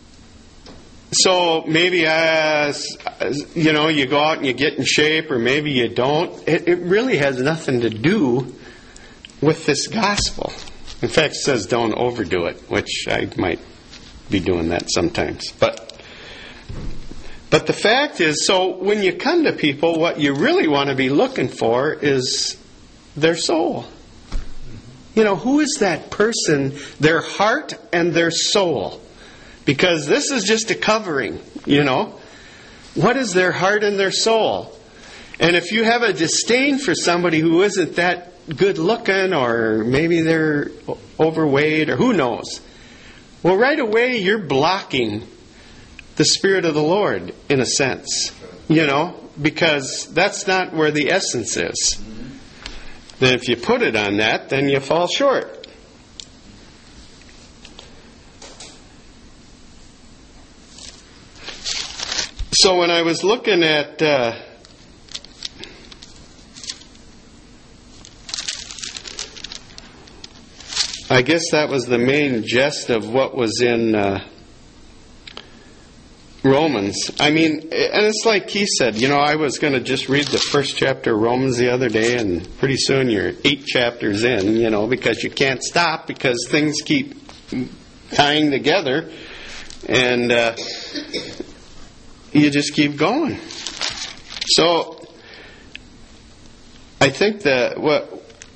Speaker 4: so maybe, uh, you know, you go out and you get in shape, or maybe you don't. It, it really has nothing to do with this gospel. In fact, it says don't overdo it, which I might be doing that sometimes. But, but the fact is, so when you come to people, what you really want to be looking for is their soul. You know, who is that person, their heart and their soul? Because this is just a covering, you know. What is their heart and their soul? And if you have a disdain for somebody who isn't that good looking, or maybe they're overweight, or who knows, well, right away you're blocking the Spirit of the Lord, in a sense, you know, because that's not where the essence is. Then if you put it on that, then you fall short. So when I was looking at uh, I guess that was the main gist of what was in uh, Romans. I mean, and it's like he said, you know, I was going to just read the first chapter of Romans the other day, and pretty soon you're eight chapters in, you know, because you can't stop because things keep tying together, and uh, you just keep going. So I think that what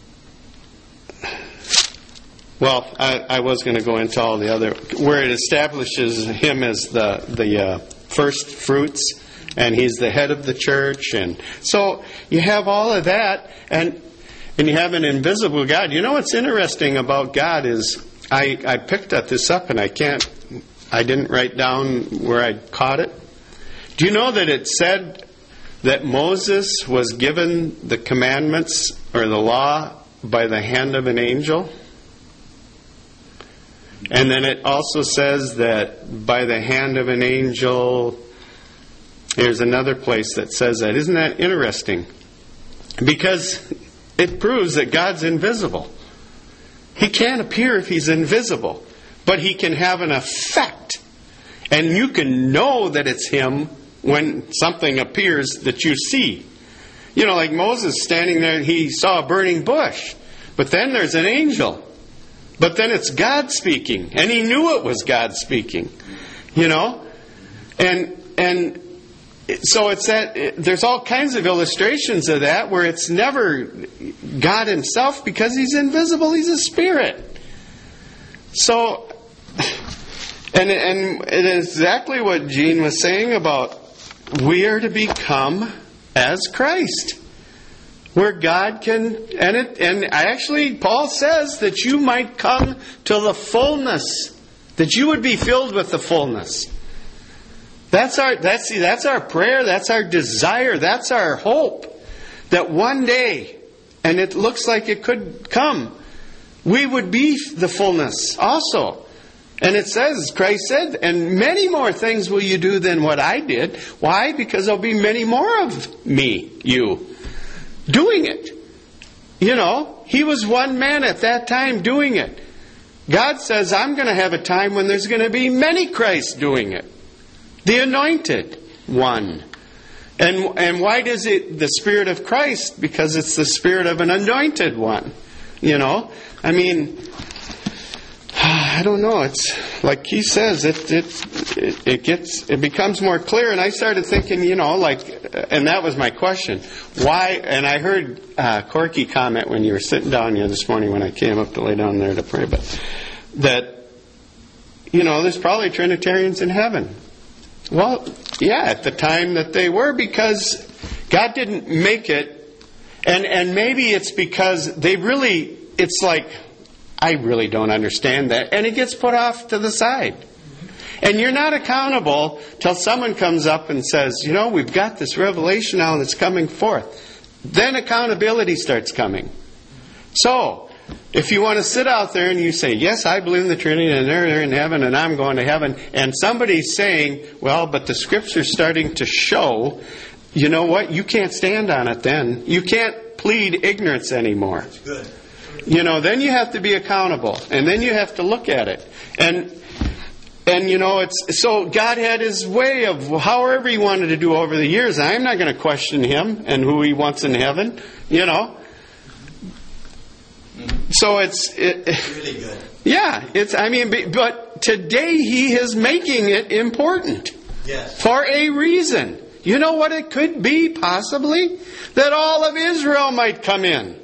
Speaker 4: Well, I, I was going to go into all the other, where it establishes him as the the uh, first fruits, and he's the head of the church, and so you have all of that, and and you have an invisible God. You know what's interesting about God is I I picked up this up, and I can't, I didn't write down where I caught it. Do you know that it said that Moses was given the commandments or the law by the hand of an angel? And then it also says that by the hand of an angel, there's another place that says that. Isn't that interesting? Because it proves that God's invisible. He can't appear if He's invisible, but He can have an effect. And you can know that it's Him when something appears that you see. You know, like Moses standing there, he saw a burning bush, but then there's an angel. But then it's God speaking, and he knew it was God speaking, you know, and and so it's that there's all kinds of illustrations of that where it's never God Himself because He's invisible, He's a spirit. So, and and it is exactly what Gene was saying about we are to become as Christ. Where God can, and it, and actually Paul says that you might come to the fullness, that you would be filled with the fullness. That's our, that's, see, that's our prayer, that's our desire, that's our hope, that one day, and it looks like it could come, we would be the fullness also. And it says, Christ said, and many more things will you do than what I did. Why? Because there'll be many more of me, you. Doing it. You know, He was one man at that time doing it. God says, I'm going to have a time when there's going to be many Christs doing it. The anointed one. And and why does it, the Spirit of Christ? Because it's the Spirit of an anointed one. You know, I mean, I don't know. It's like he says, it it it, it gets it becomes more clear. And I started thinking, you know, like, and that was my question. Why? And I heard uh, Corky comment when you were sitting down here this morning when I came up to lay down there to pray, but that, you know, there's probably Trinitarians in heaven. Well, yeah, at the time that they were, because God didn't make it, and and maybe it's because they really, it's like, I really don't understand that. And it gets put off to the side. And you're not accountable till someone comes up and says, you know, we've got this revelation now that's coming forth. Then accountability starts coming. So, if you want to sit out there and you say, yes, I believe in the Trinity and they're in heaven and I'm going to heaven, and somebody's saying, well, but the Scripture's starting to show, you know what, you can't stand on it then. You can't plead ignorance anymore. That's good. You know, then you have to be accountable, and then you have to look at it. And and you know, it's so God had His way of however He wanted to do over the years. I'm not going to question Him and who He wants in heaven, you know. So it's it, really good. Yeah, it's I mean, but today He is making it important. Yes. For a reason. You know what it could be, possibly? That all of Israel might come in.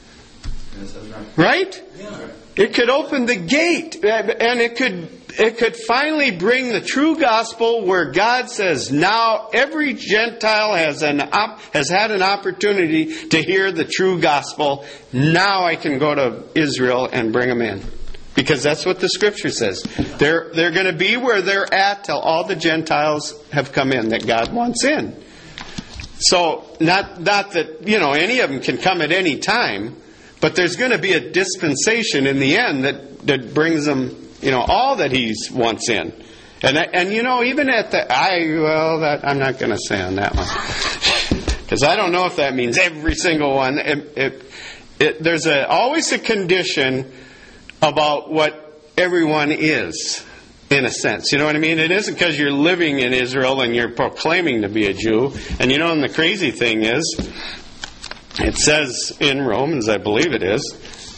Speaker 4: Right? Yeah. It could open the gate, and it could it could finally bring the true gospel where God says, now every Gentile has an op, has had an opportunity to hear the true gospel. Now I can go to Israel and bring them in. Because that's what the Scripture says. They're they're going to be where they're at till all the Gentiles have come in that God wants in. So not not that, you know, any of them can come at any time. But there's going to be a dispensation in the end that, that brings them, you know, all that He wants in. And I, and you know, even at the I well, that I'm not going to say on that one because I don't know if that means every single one. It, it, it, there's a, always a condition about what everyone is, in a sense. You know what I mean? It isn't because you're living in Israel and you're proclaiming to be a Jew. And you know, and the crazy thing is, it says in Romans, I believe it is,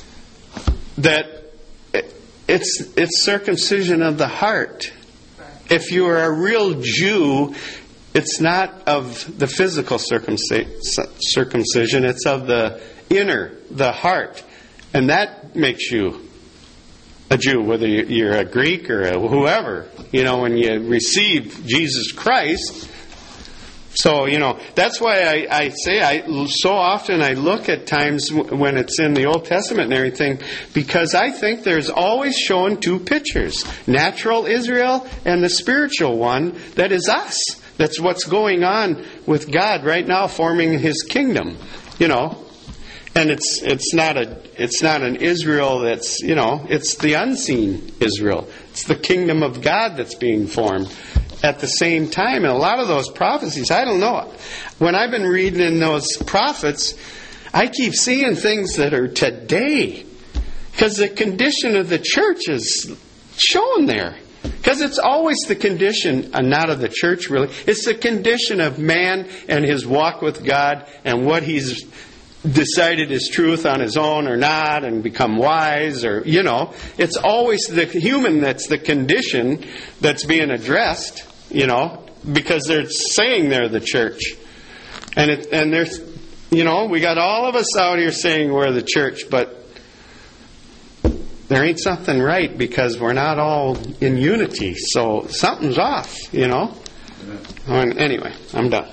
Speaker 4: that it's it's circumcision of the heart. If you are a real Jew, it's not of the physical circumcision, it's of the inner, the heart. And that makes you a Jew, whether you're a Greek or a whoever. You know, when you receive Jesus Christ. So, you know, that's why I, I say I so often I look at times when it's in the Old Testament and everything, because I think there's always shown two pictures. Natural Israel and the spiritual one that is us. That's what's going on with God right now, forming His kingdom. You know. And it's it's not a it's not an Israel that's, you know, it's the unseen Israel. It's the kingdom of God that's being formed at the same time. And a lot of those prophecies, I don't know. When I've been reading in those prophets, I keep seeing things that are today. Because the condition of the church is shown there. Because it's always the condition, uh, not of the church really, it's the condition of man and his walk with God and what he's decided is truth on his own or not and become wise, or, you know, it's always the human that's the condition that's being addressed, you know, because they're saying they're the church. And it, and there's, you know, we got all of us out here saying we're the church, but there ain't something right because we're not all in unity. So something's off, you know. And anyway, I'm done.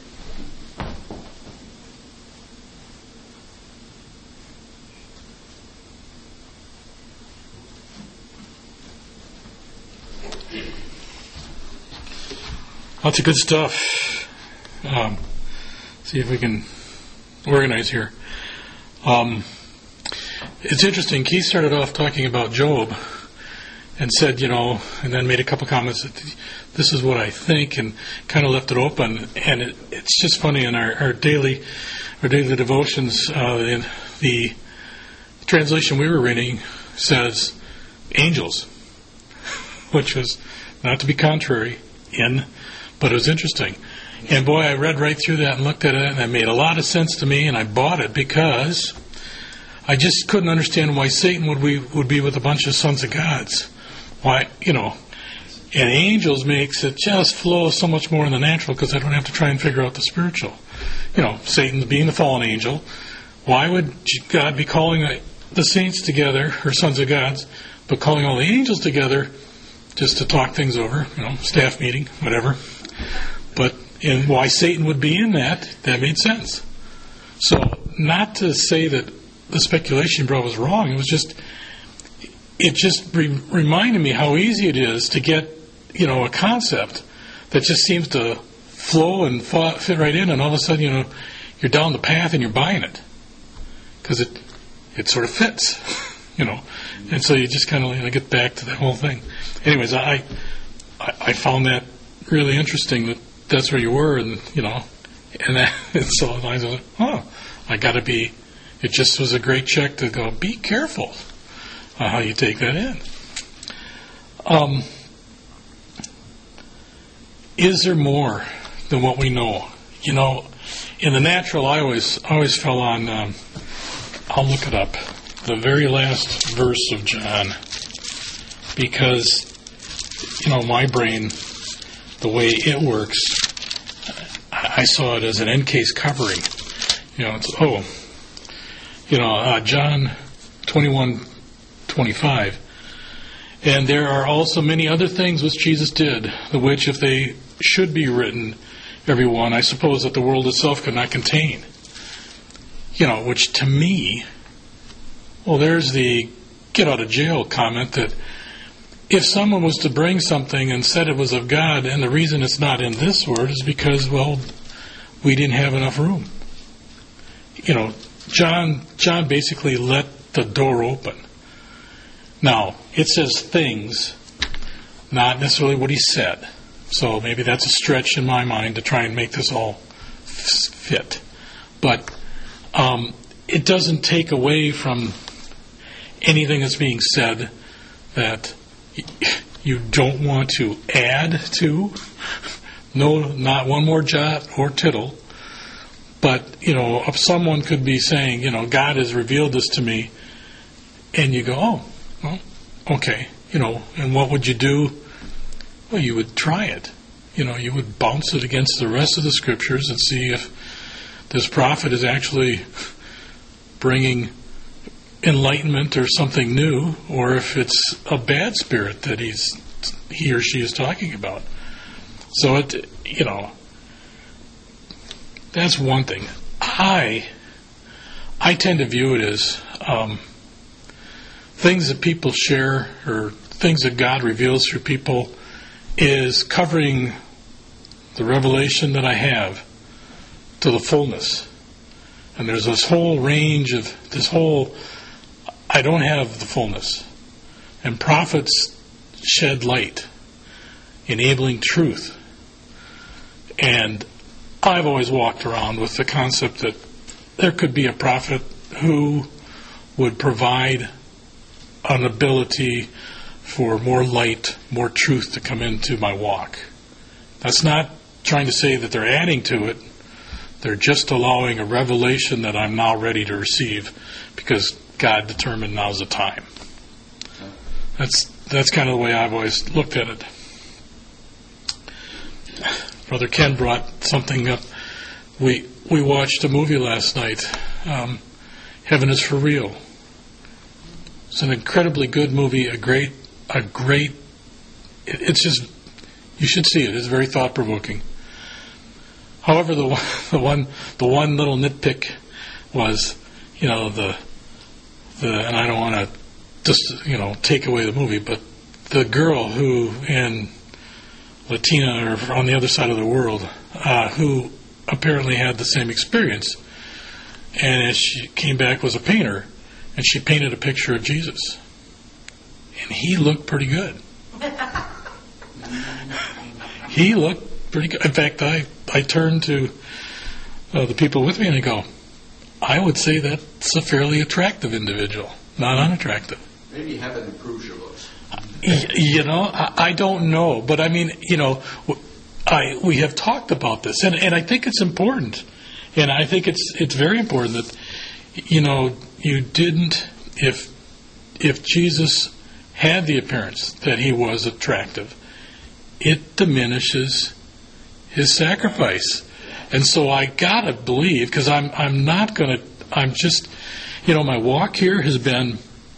Speaker 5: Lots of good stuff. Um, see if we can organize here. Um, it's interesting. Keith started off talking about Job and said, you know, and then made a couple comments that this is what I think, and kind of left it open. And it, it's just funny in our, our daily our daily devotions, uh, in the translation we were reading says angels, which was not to be contrary in. But it was interesting. And boy, I read right through that and looked at it, and it made a lot of sense to me, and I bought it because I just couldn't understand why Satan would be, would be with a bunch of sons of gods. Why, you know, and angels makes it just flow so much more in the natural because I don't have to try and figure out the spiritual. You know, Satan being the fallen angel, why would God be calling the saints together, or sons of gods, but calling all the angels together just to talk things over, you know, staff meeting, whatever. But in why Satan would be in that, that made sense. So, not to say that the speculation bro was wrong, it was just, it just re- reminded me how easy it is to get, you know, a concept that just seems to flow and fall, fit right in, and all of a sudden, you know, you're down the path and you're buying it. Because it, it sort of fits, you know. And so you just kind of, you know, get back to that whole thing. Anyways, I, I I found that really interesting that that's where you were, and you know, and that and so I was like, oh, I got to be. It just was a great check to go. Be careful uh, how you take that in. Um, is there more than what we know? You know, in the natural, I always always fell on. Um, I'll look it up. The very last verse of John, because, you know, my brain, the way it works, I saw it as an end case covering. You know, it's, oh, you know, uh, John twenty-one twenty-five. And there are also many other things which Jesus did, the which, if they should be written, every one, I suppose that the world itself could not contain. You know, which to me, well, there's the get out of jail comment that if someone was to bring something and said it was of God, and the reason it's not in this word is because, well, we didn't have enough room. You know, John John basically let the door open. Now, it says things, not necessarily what he said. So maybe that's a stretch in my mind to try and make this all fit. But um, it doesn't take away from anything that's being said that you don't want to add to. No, not one more jot or tittle. But, you know, if someone could be saying, you know, God has revealed this to me, and you go, oh, well, okay, you know, and what would you do? Well, you would try it. You know, you would bounce it against the rest of the scriptures and see if this prophet is actually bringing enlightenment or something new, or if it's a bad spirit that he's he or she is talking about. So it, you know, that's one thing. I I tend to view it as um, things that people share or things that God reveals through people is covering the revelation that I have to the fullness. And there's this whole range of this whole, I don't have the fullness. And prophets shed light, enabling truth. And I've always walked around with the concept that there could be a prophet who would provide an ability for more light, more truth to come into my walk. That's not trying to say that they're adding to it. They're just allowing a revelation that I'm now ready to receive because God determined now's the time. That's that's kind of the way I've always looked at it. Brother Ken brought something up. We we watched a movie last night, um, Heaven is for Real. It's an incredibly good movie, a great, a great, it, it's just, you should see it. It's very thought-provoking. However, the one, the one, the one little nitpick was, you know, the, the, and I don't want to just, you know, take away the movie, but the girl who in Latina or on the other side of the world, uh, who apparently had the same experience, and as she came back was a painter, and she painted a picture of Jesus, and he looked pretty good. He looked pretty good. In fact, I I turned to uh, the people with me and I go, I would say that's a fairly attractive individual, not unattractive.
Speaker 2: Maybe heaven improves your looks.
Speaker 5: You know, I, I don't know, but I mean, you know, I we have talked about this, and, and I think it's important, and I think it's it's very important that, you know, you didn't, if if Jesus had the appearance that he was attractive, it diminishes his sacrifice, and so I gotta believe, because I'm I'm not gonna, I'm just, you know, my walk here has been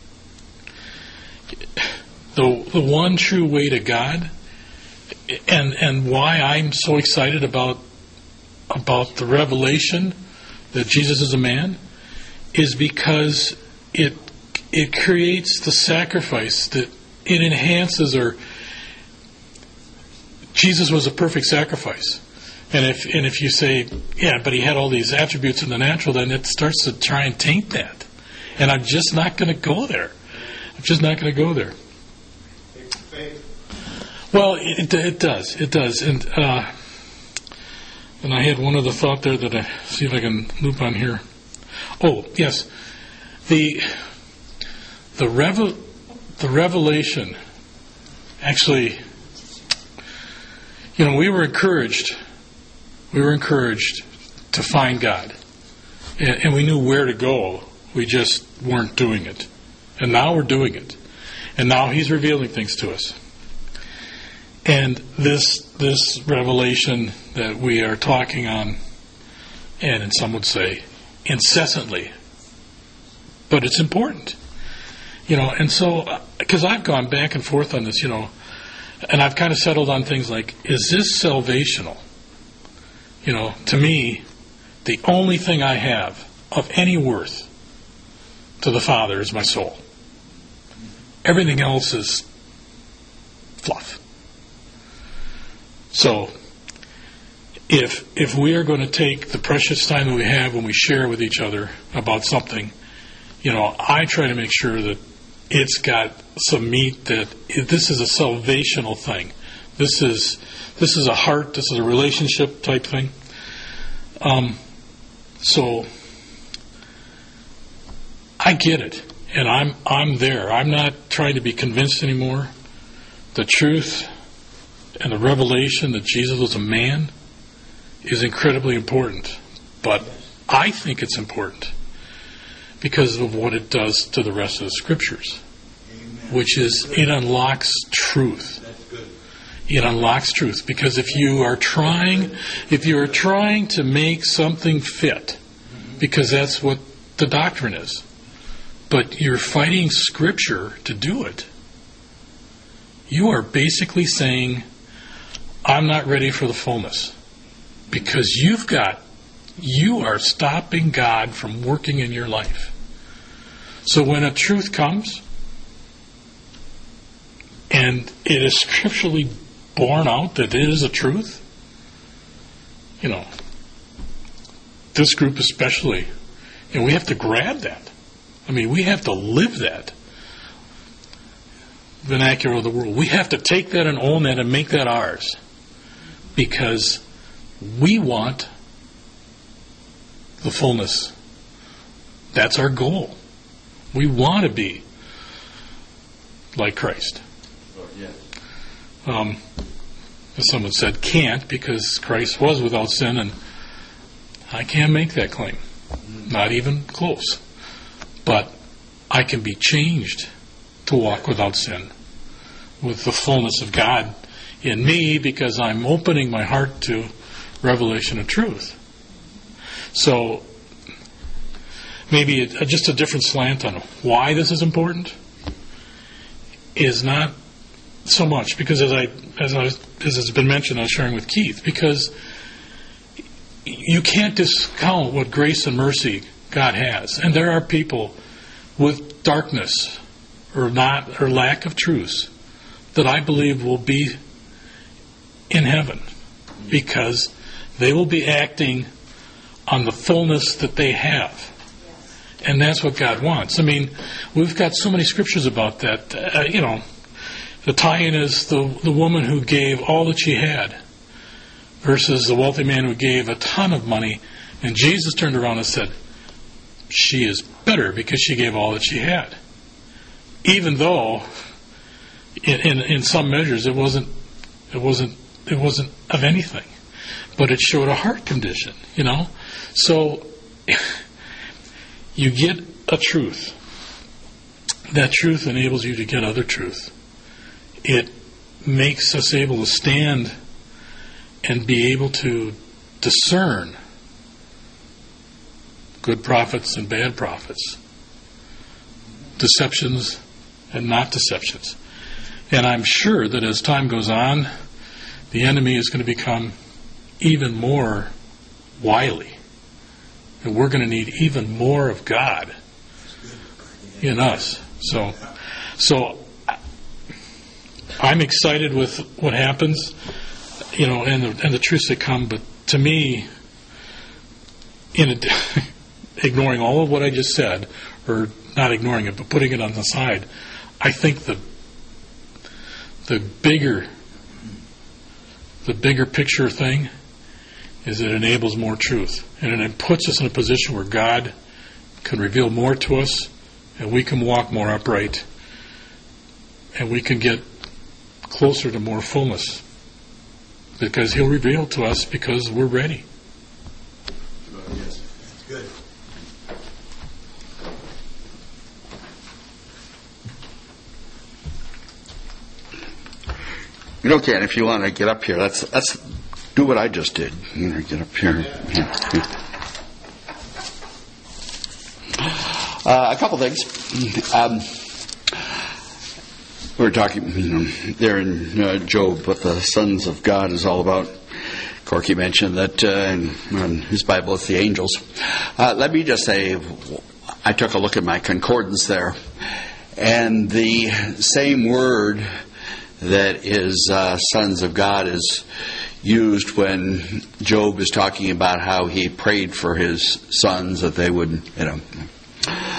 Speaker 5: the the one true way to God, and and why I'm so excited about about the revelation that Jesus is a man is because it it creates the sacrifice, that it enhances, or Jesus was a perfect sacrifice. And if and if you say, yeah, but he had all these attributes in the natural, then it starts to try and taint that. And I'm just not going to go there. I'm just not going to go there. Well, it, it does. It does. And uh, and I had one other thought there that I see if I can loop on here. Oh, yes. The the revel the revelation actually, you know, we were encouraged. We were encouraged to find God. And, and we knew where to go. We just weren't doing it. And now we're doing it. And now he's revealing things to us. And this this revelation that we are talking on, and, and some would say incessantly, but it's important, you know. And so, because I've gone back and forth on this, you know, and I've kind of settled on things like, is this salvational? You know, to me, the only thing I have of any worth to the Father is my soul. Everything else is fluff. So, if if we are going to take the precious time that we have when we share with each other about something, you know, I try to make sure that it's got some meat that this is a salvational thing. This is this is a heart. This is a relationship type thing. Um, so I get it, and I'm I'm there. I'm not trying to be convinced anymore. The truth and the revelation that Jesus was a man is incredibly important, but I think it's important because of what it does to the rest of the Scriptures, Amen. Which is it unlocks truth. That's good. It unlocks truth, because if you are trying, if you are trying to make something fit, because that's what the doctrine is, but you're fighting Scripture to do it, you are basically saying, I'm not ready for the fullness, because you've got, you are stopping God from working in your life. So when a truth comes, and it is scripturally borne out that it is a truth, you know, this group especially, you know, we have to grab that. I mean, we have to live that vernacular of the world. We have to take that and own that and make that ours, because we want the fullness. That's our goal. We want to be like Christ. Oh, yes. Um, as someone said, can't, because Christ was without sin, and I can't make that claim. Not even close. But I can be changed to walk without sin, with the fullness of God in me, because I'm opening my heart to revelation of truth. So maybe a, just a different slant on why this is important is not so much because, as I as I as has been mentioned, I was sharing with Keith, because you can't discount what grace and mercy God has, and there are people with darkness or not or lack of truth that I believe will be in heaven, because they will be acting on the fullness that they have. And that's what God wants. I mean, we've got so many scriptures about that. Uh, you know, the tie-in is the, the woman who gave all that she had versus the wealthy man who gave a ton of money. And Jesus turned around and said, she is better because she gave all that she had. Even though, in, in, in some measures, it wasn't, it wasn't, it wasn't of anything. But it showed a heart condition, you know. So you get a truth. That truth enables you to get other truth. It makes us able to stand and be able to discern good prophets and bad prophets, deceptions and not deceptions. And I'm sure that as time goes on, the enemy is going to become even more wily. And we're going to need even more of God in us. So, so I'm excited with what happens, you know, and the, and the truths that come. But to me, in a, ignoring all of what I just said, or not ignoring it, but putting it on the side, I think the the bigger the bigger picture thing is it enables more truth. And it puts us in a position where God can reveal more to us, and we can walk more upright, and we can get closer to more fullness, because He'll reveal to us because we're ready.
Speaker 6: Yes, that's good.
Speaker 2: You know, Ken, if you want to get up here, let's let's do what I just did. You know, get up here. Uh, a couple things. Um, we were talking, you know, there in uh, Job, what the sons of God is all about. Corky mentioned that uh, in, in his Bible it's the angels. Uh, let me just say, I took a look at my concordance there, and the same word that is uh, sons of God is used when Job is talking about how he prayed for his sons that they would, you know.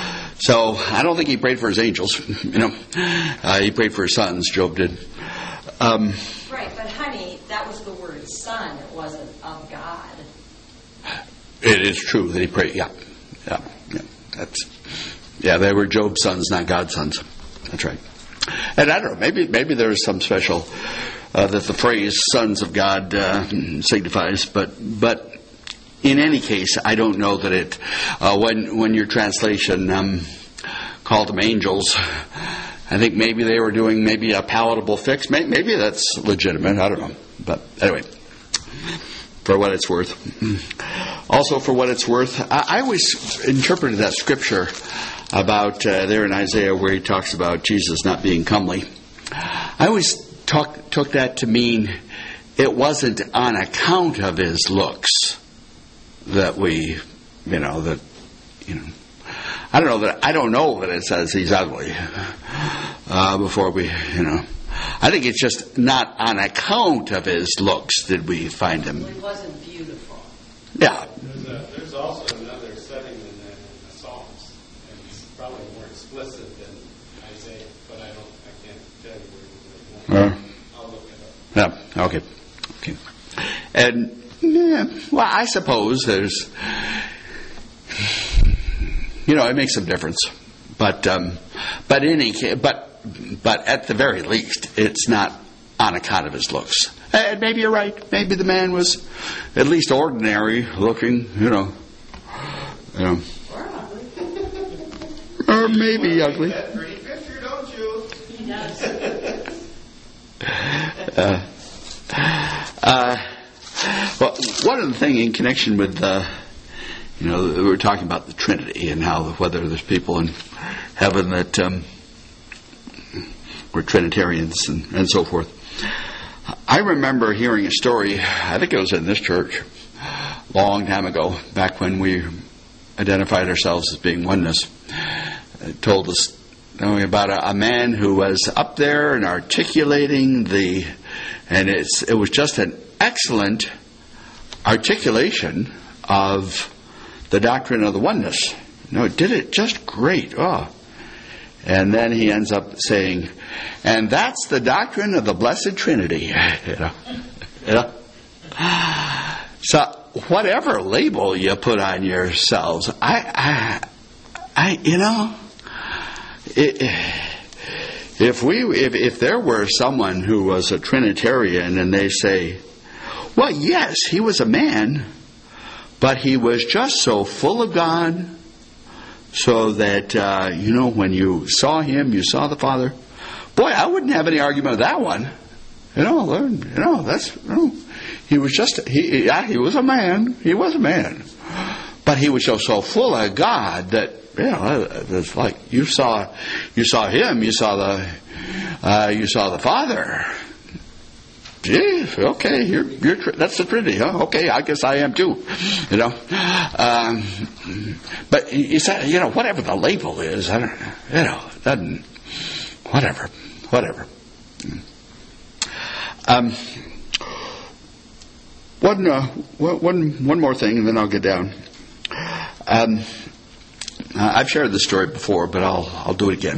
Speaker 2: So I don't think he prayed for his angels. You know, uh, he prayed for his sons. Job did. Um,
Speaker 3: right, but honey, that was the word son. It wasn't of God.
Speaker 2: It is true that he prayed. Yeah, yeah, yeah. That's yeah. They were Job's sons, not God's sons. That's right. And I don't know. Maybe maybe there is some special uh, that the phrase "sons of God" uh, signifies, but but. In any case, I don't know that it, uh, when when your translation um, called them angels, I think maybe they were doing maybe a palatable fix. Maybe that's legitimate. I don't know. But anyway, for what it's worth. Also, for what it's worth, I, I always interpreted that scripture about uh, there in Isaiah where he talks about Jesus not being comely. I always talk, took that to mean it wasn't on account of his looks that we, you know, that, you know, I don't know that, I don't know that it says he's ugly, uh, before we, you know, I think it's just not on account of his looks did we find him.
Speaker 3: He wasn't beautiful.
Speaker 2: Yeah.
Speaker 4: There's, a, there's also another setting in the, in the Psalms, and it's probably more explicit than Isaiah, but I don't, I can't tell you where it is. Uh, I'll look it up.
Speaker 2: Yeah, okay. Okay. And, yeah, well, I suppose there's, you know, it makes some difference, but um, but in any case, but but at the very least, it's not on account of his looks. And maybe you're right. Maybe the man was at least ordinary looking, you know, you know, or maybe ugly.
Speaker 4: That pretty picture, don't you?
Speaker 3: He does.
Speaker 2: uh, uh, Well, one other thing in connection with, uh, you know, we were talking about the Trinity and how whether there's people in heaven that um, were Trinitarians and, and so forth. I remember hearing a story, I think it was in this church, a long time ago, back when we identified ourselves as being oneness. It told us you know, about a, a man who was up there and articulating the, and it's it was just an excellent articulation of the doctrine of the oneness. No, it did it just great. Oh. And then he ends up saying, and that's the doctrine of the Blessed Trinity. you know? You know? So whatever label you put on yourselves, I, I, I you know, it, if we, if, if there were someone who was a Trinitarian and they say, well, yes, he was a man, but he was just so full of God, so that, uh, you know, when you saw him, you saw the Father. Boy, I wouldn't have any argument with that one. You know, you know, that's, you know, he was just, he, yeah, he was a man. He was a man. But he was just so full of God that, you know, it's like you saw, you saw him, you saw the, uh, you saw the Father. Gee, okay, you're, you're, that's the Trinity, huh? Okay, I guess I am too, you know. Um, but you said, you know, whatever the label is, I don't, you know, doesn't, whatever, whatever. Um, one, uh, one, one more thing, and then I'll get down. Um, uh, I've shared this story before, but I'll, I'll do it again.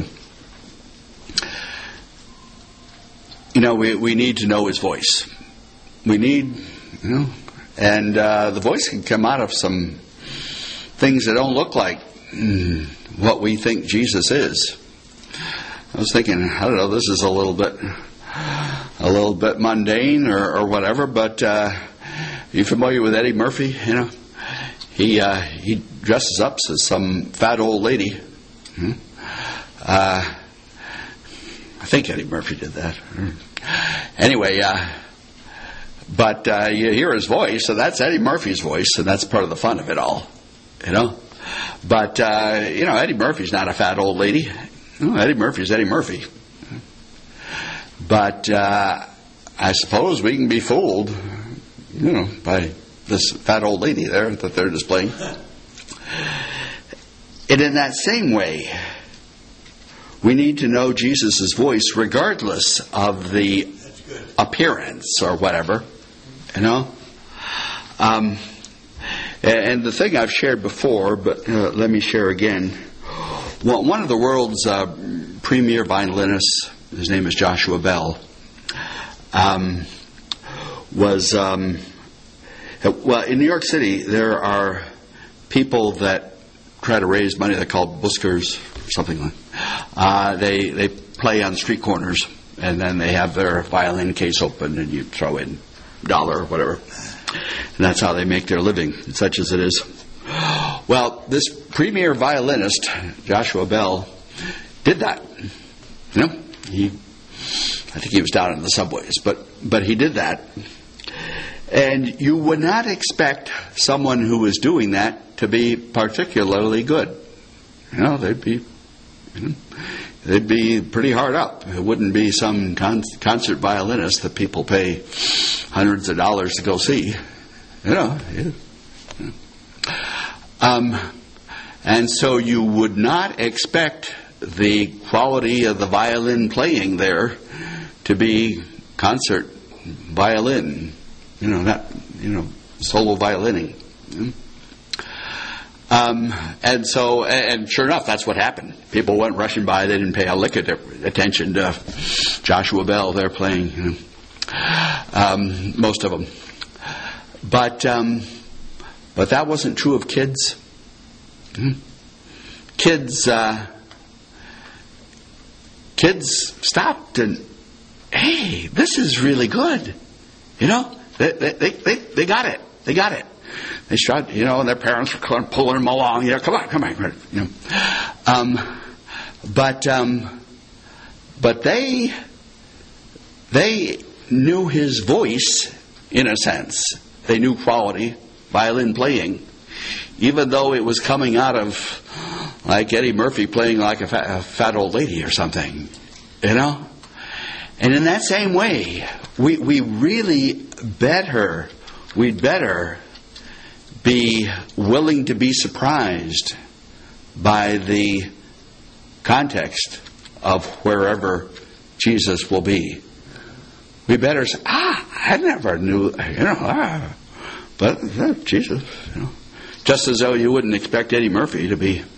Speaker 2: You know, we, we need to know his voice. We need, you know, and uh, the voice can come out of some things that don't look like mm, what we think Jesus is. I was thinking, I don't know, this is a little bit, a little bit mundane or, or whatever, but uh, are you familiar with Eddie Murphy? You know, he uh, he dresses up as some fat old lady. Hmm? Uh, I think Eddie Murphy did that. Anyway, uh, but uh, you hear his voice, so that's Eddie Murphy's voice, and that's part of the fun of it all, you know. But, uh, you know, Eddie Murphy's not a fat old lady. No, Eddie Murphy's Eddie Murphy. But uh, I suppose we can be fooled, you know, by this fat old lady there that they're displaying. And in that same way, we need to know Jesus' voice regardless of the appearance or whatever, you know. Um, and the thing I've shared before, but uh, let me share again. well, one of the world's uh, premier violinists, his name is Joshua Bell, um, was, um, well, in New York City, there are people that try to raise money. They're called buskers or something like that. Uh, they, they play on street corners, and then they have their violin case open, and you throw in a dollar or whatever. And that's how they make their living, such as it is. Well, this premier violinist, Joshua Bell, did that. You know, he, I think he was down in the subways, but, but he did that. And you would not expect someone who was doing that to be particularly good. You know, they'd be, you know, they'd be pretty hard up. It wouldn't be some con- concert violinist that people pay hundreds of dollars to go see. You know. Yeah. Um, and so you would not expect the quality of the violin playing there to be concert violin. You know, not, you know, solo violining. Um, and so, and sure enough, that's what happened. People went rushing by. They didn't pay a lick of attention to Joshua Bell. They're playing, you know, um, most of them. But, um, but that wasn't true of kids. Kids, uh, kids stopped and, hey, this is really good. You know? They, they, they, they got it. They got it. They tried, you know, and their parents were pulling them along. You know, come on, come on, you know. Um, but, um, but they, they knew his voice in a sense. They knew quality violin playing, even though it was coming out of like Eddie Murphy playing like a fat, a fat old lady or something, you know. And in that same way, we we really better, we'd better be willing to be surprised by the context of wherever Jesus will be. We better say, ah, I never knew, you know, ah, but uh, Jesus, you know. Just as though you wouldn't expect Eddie Murphy to be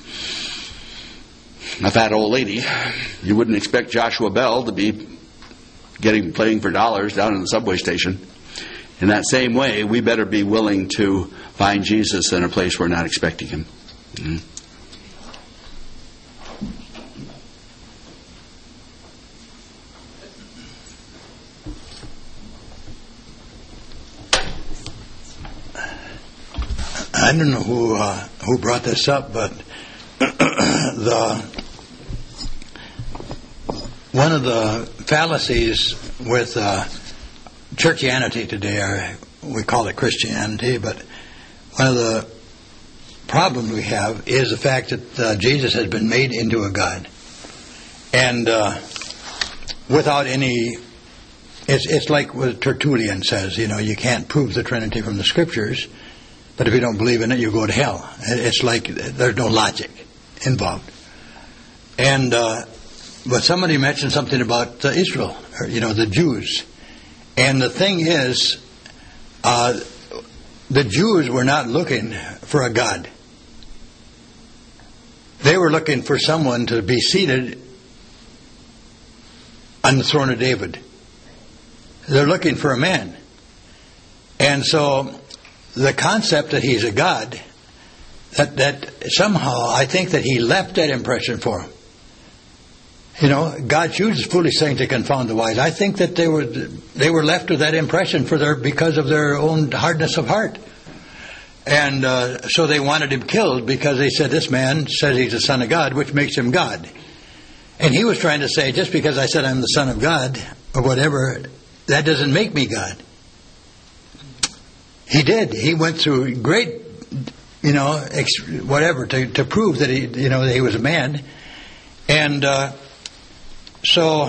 Speaker 2: a fat old lady. You wouldn't expect Joshua Bell to be getting playing for dollars down in the subway station. In that same way, we better be willing to find Jesus in a place we're not expecting him. Mm-hmm.
Speaker 1: I don't know who uh, who brought this up, but the one of the fallacies with uh, churchianity today, or we call it Christianity, but one of the problems we have is the fact that uh, Jesus has been made into a God, and uh, without any. It's it's like what Tertullian says. You know, you can't prove the Trinity from the Scriptures. But if you don't believe in it, you go to hell. It's like there's no logic involved. And uh, but somebody mentioned something about uh, Israel, or, you know, the Jews. And the thing is, uh, the Jews were not looking for a God. They were looking for someone to be seated on the throne of David. They're looking for a man. And so the concept that he's a God, that that somehow I think that he left that impression for him. You know, God chooses foolish things to confound the wise. I think that they were they were left with that impression for their because of their own hardness of heart, and uh, so they wanted him killed because they said this man says he's the Son of God, which makes him God. And he was trying to say, just because I said I'm the Son of God or whatever, that doesn't make me God. He did. He went through great, you know, ex- whatever to, to prove that he, you know, that he was a man. And uh, so,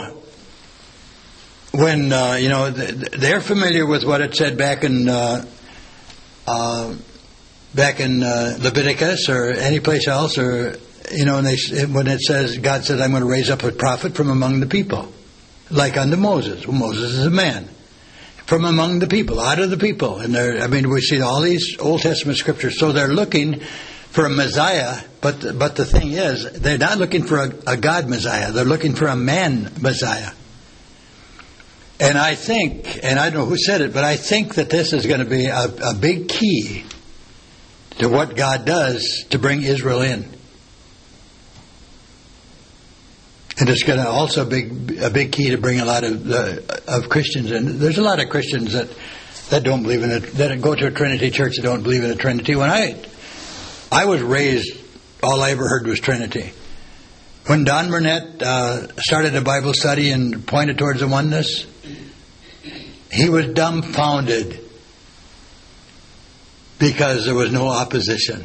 Speaker 1: when uh, you know, they're familiar with what it said back in uh, uh, back in uh, Leviticus or any place else, or you know, and they, when it says God says, "I'm going to raise up a prophet from among the people," like unto Moses. Well, Moses is a man. From among the people, out of the people. And I mean, we see all these Old Testament scriptures. So they're looking for a Messiah, but but the thing is, they're not looking for a, a God Messiah. They're looking for a man Messiah. And I think, and I don't know who said it, but I think that this is going to be a, a big key to what God does to bring Israel in. And it's going to also be a big key to bring a lot of uh, of Christians in. There's a lot of Christians that, that don't believe in it, that go to a Trinity church that don't believe in a Trinity. When I I was raised, all I ever heard was Trinity. When Don Burnett uh, started a Bible study and pointed towards the oneness, he was dumbfounded because there was no opposition.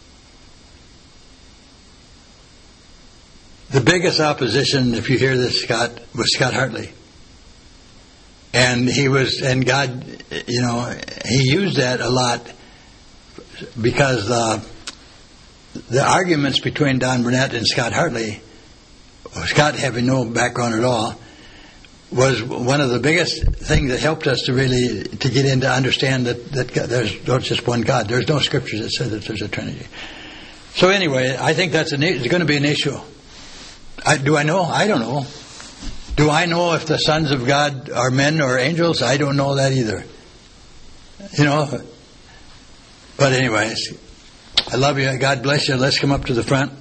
Speaker 1: The biggest opposition, if you hear this, Scott, was Scott Hartley. And he was, and God, you know, he used that a lot because uh, the arguments between Don Burnett and Scott Hartley, Scott having no background at all, was one of the biggest things that helped us to really to get in to understand that, that God, there's not just one God. There's no scriptures that say that there's a Trinity. So anyway, I think that's an, it's going to be an issue. I, do I know? I don't know. Do I know if the sons of God are men or angels? I don't know that either. You know. But anyways, I love you. God bless you. Let's come up to the front.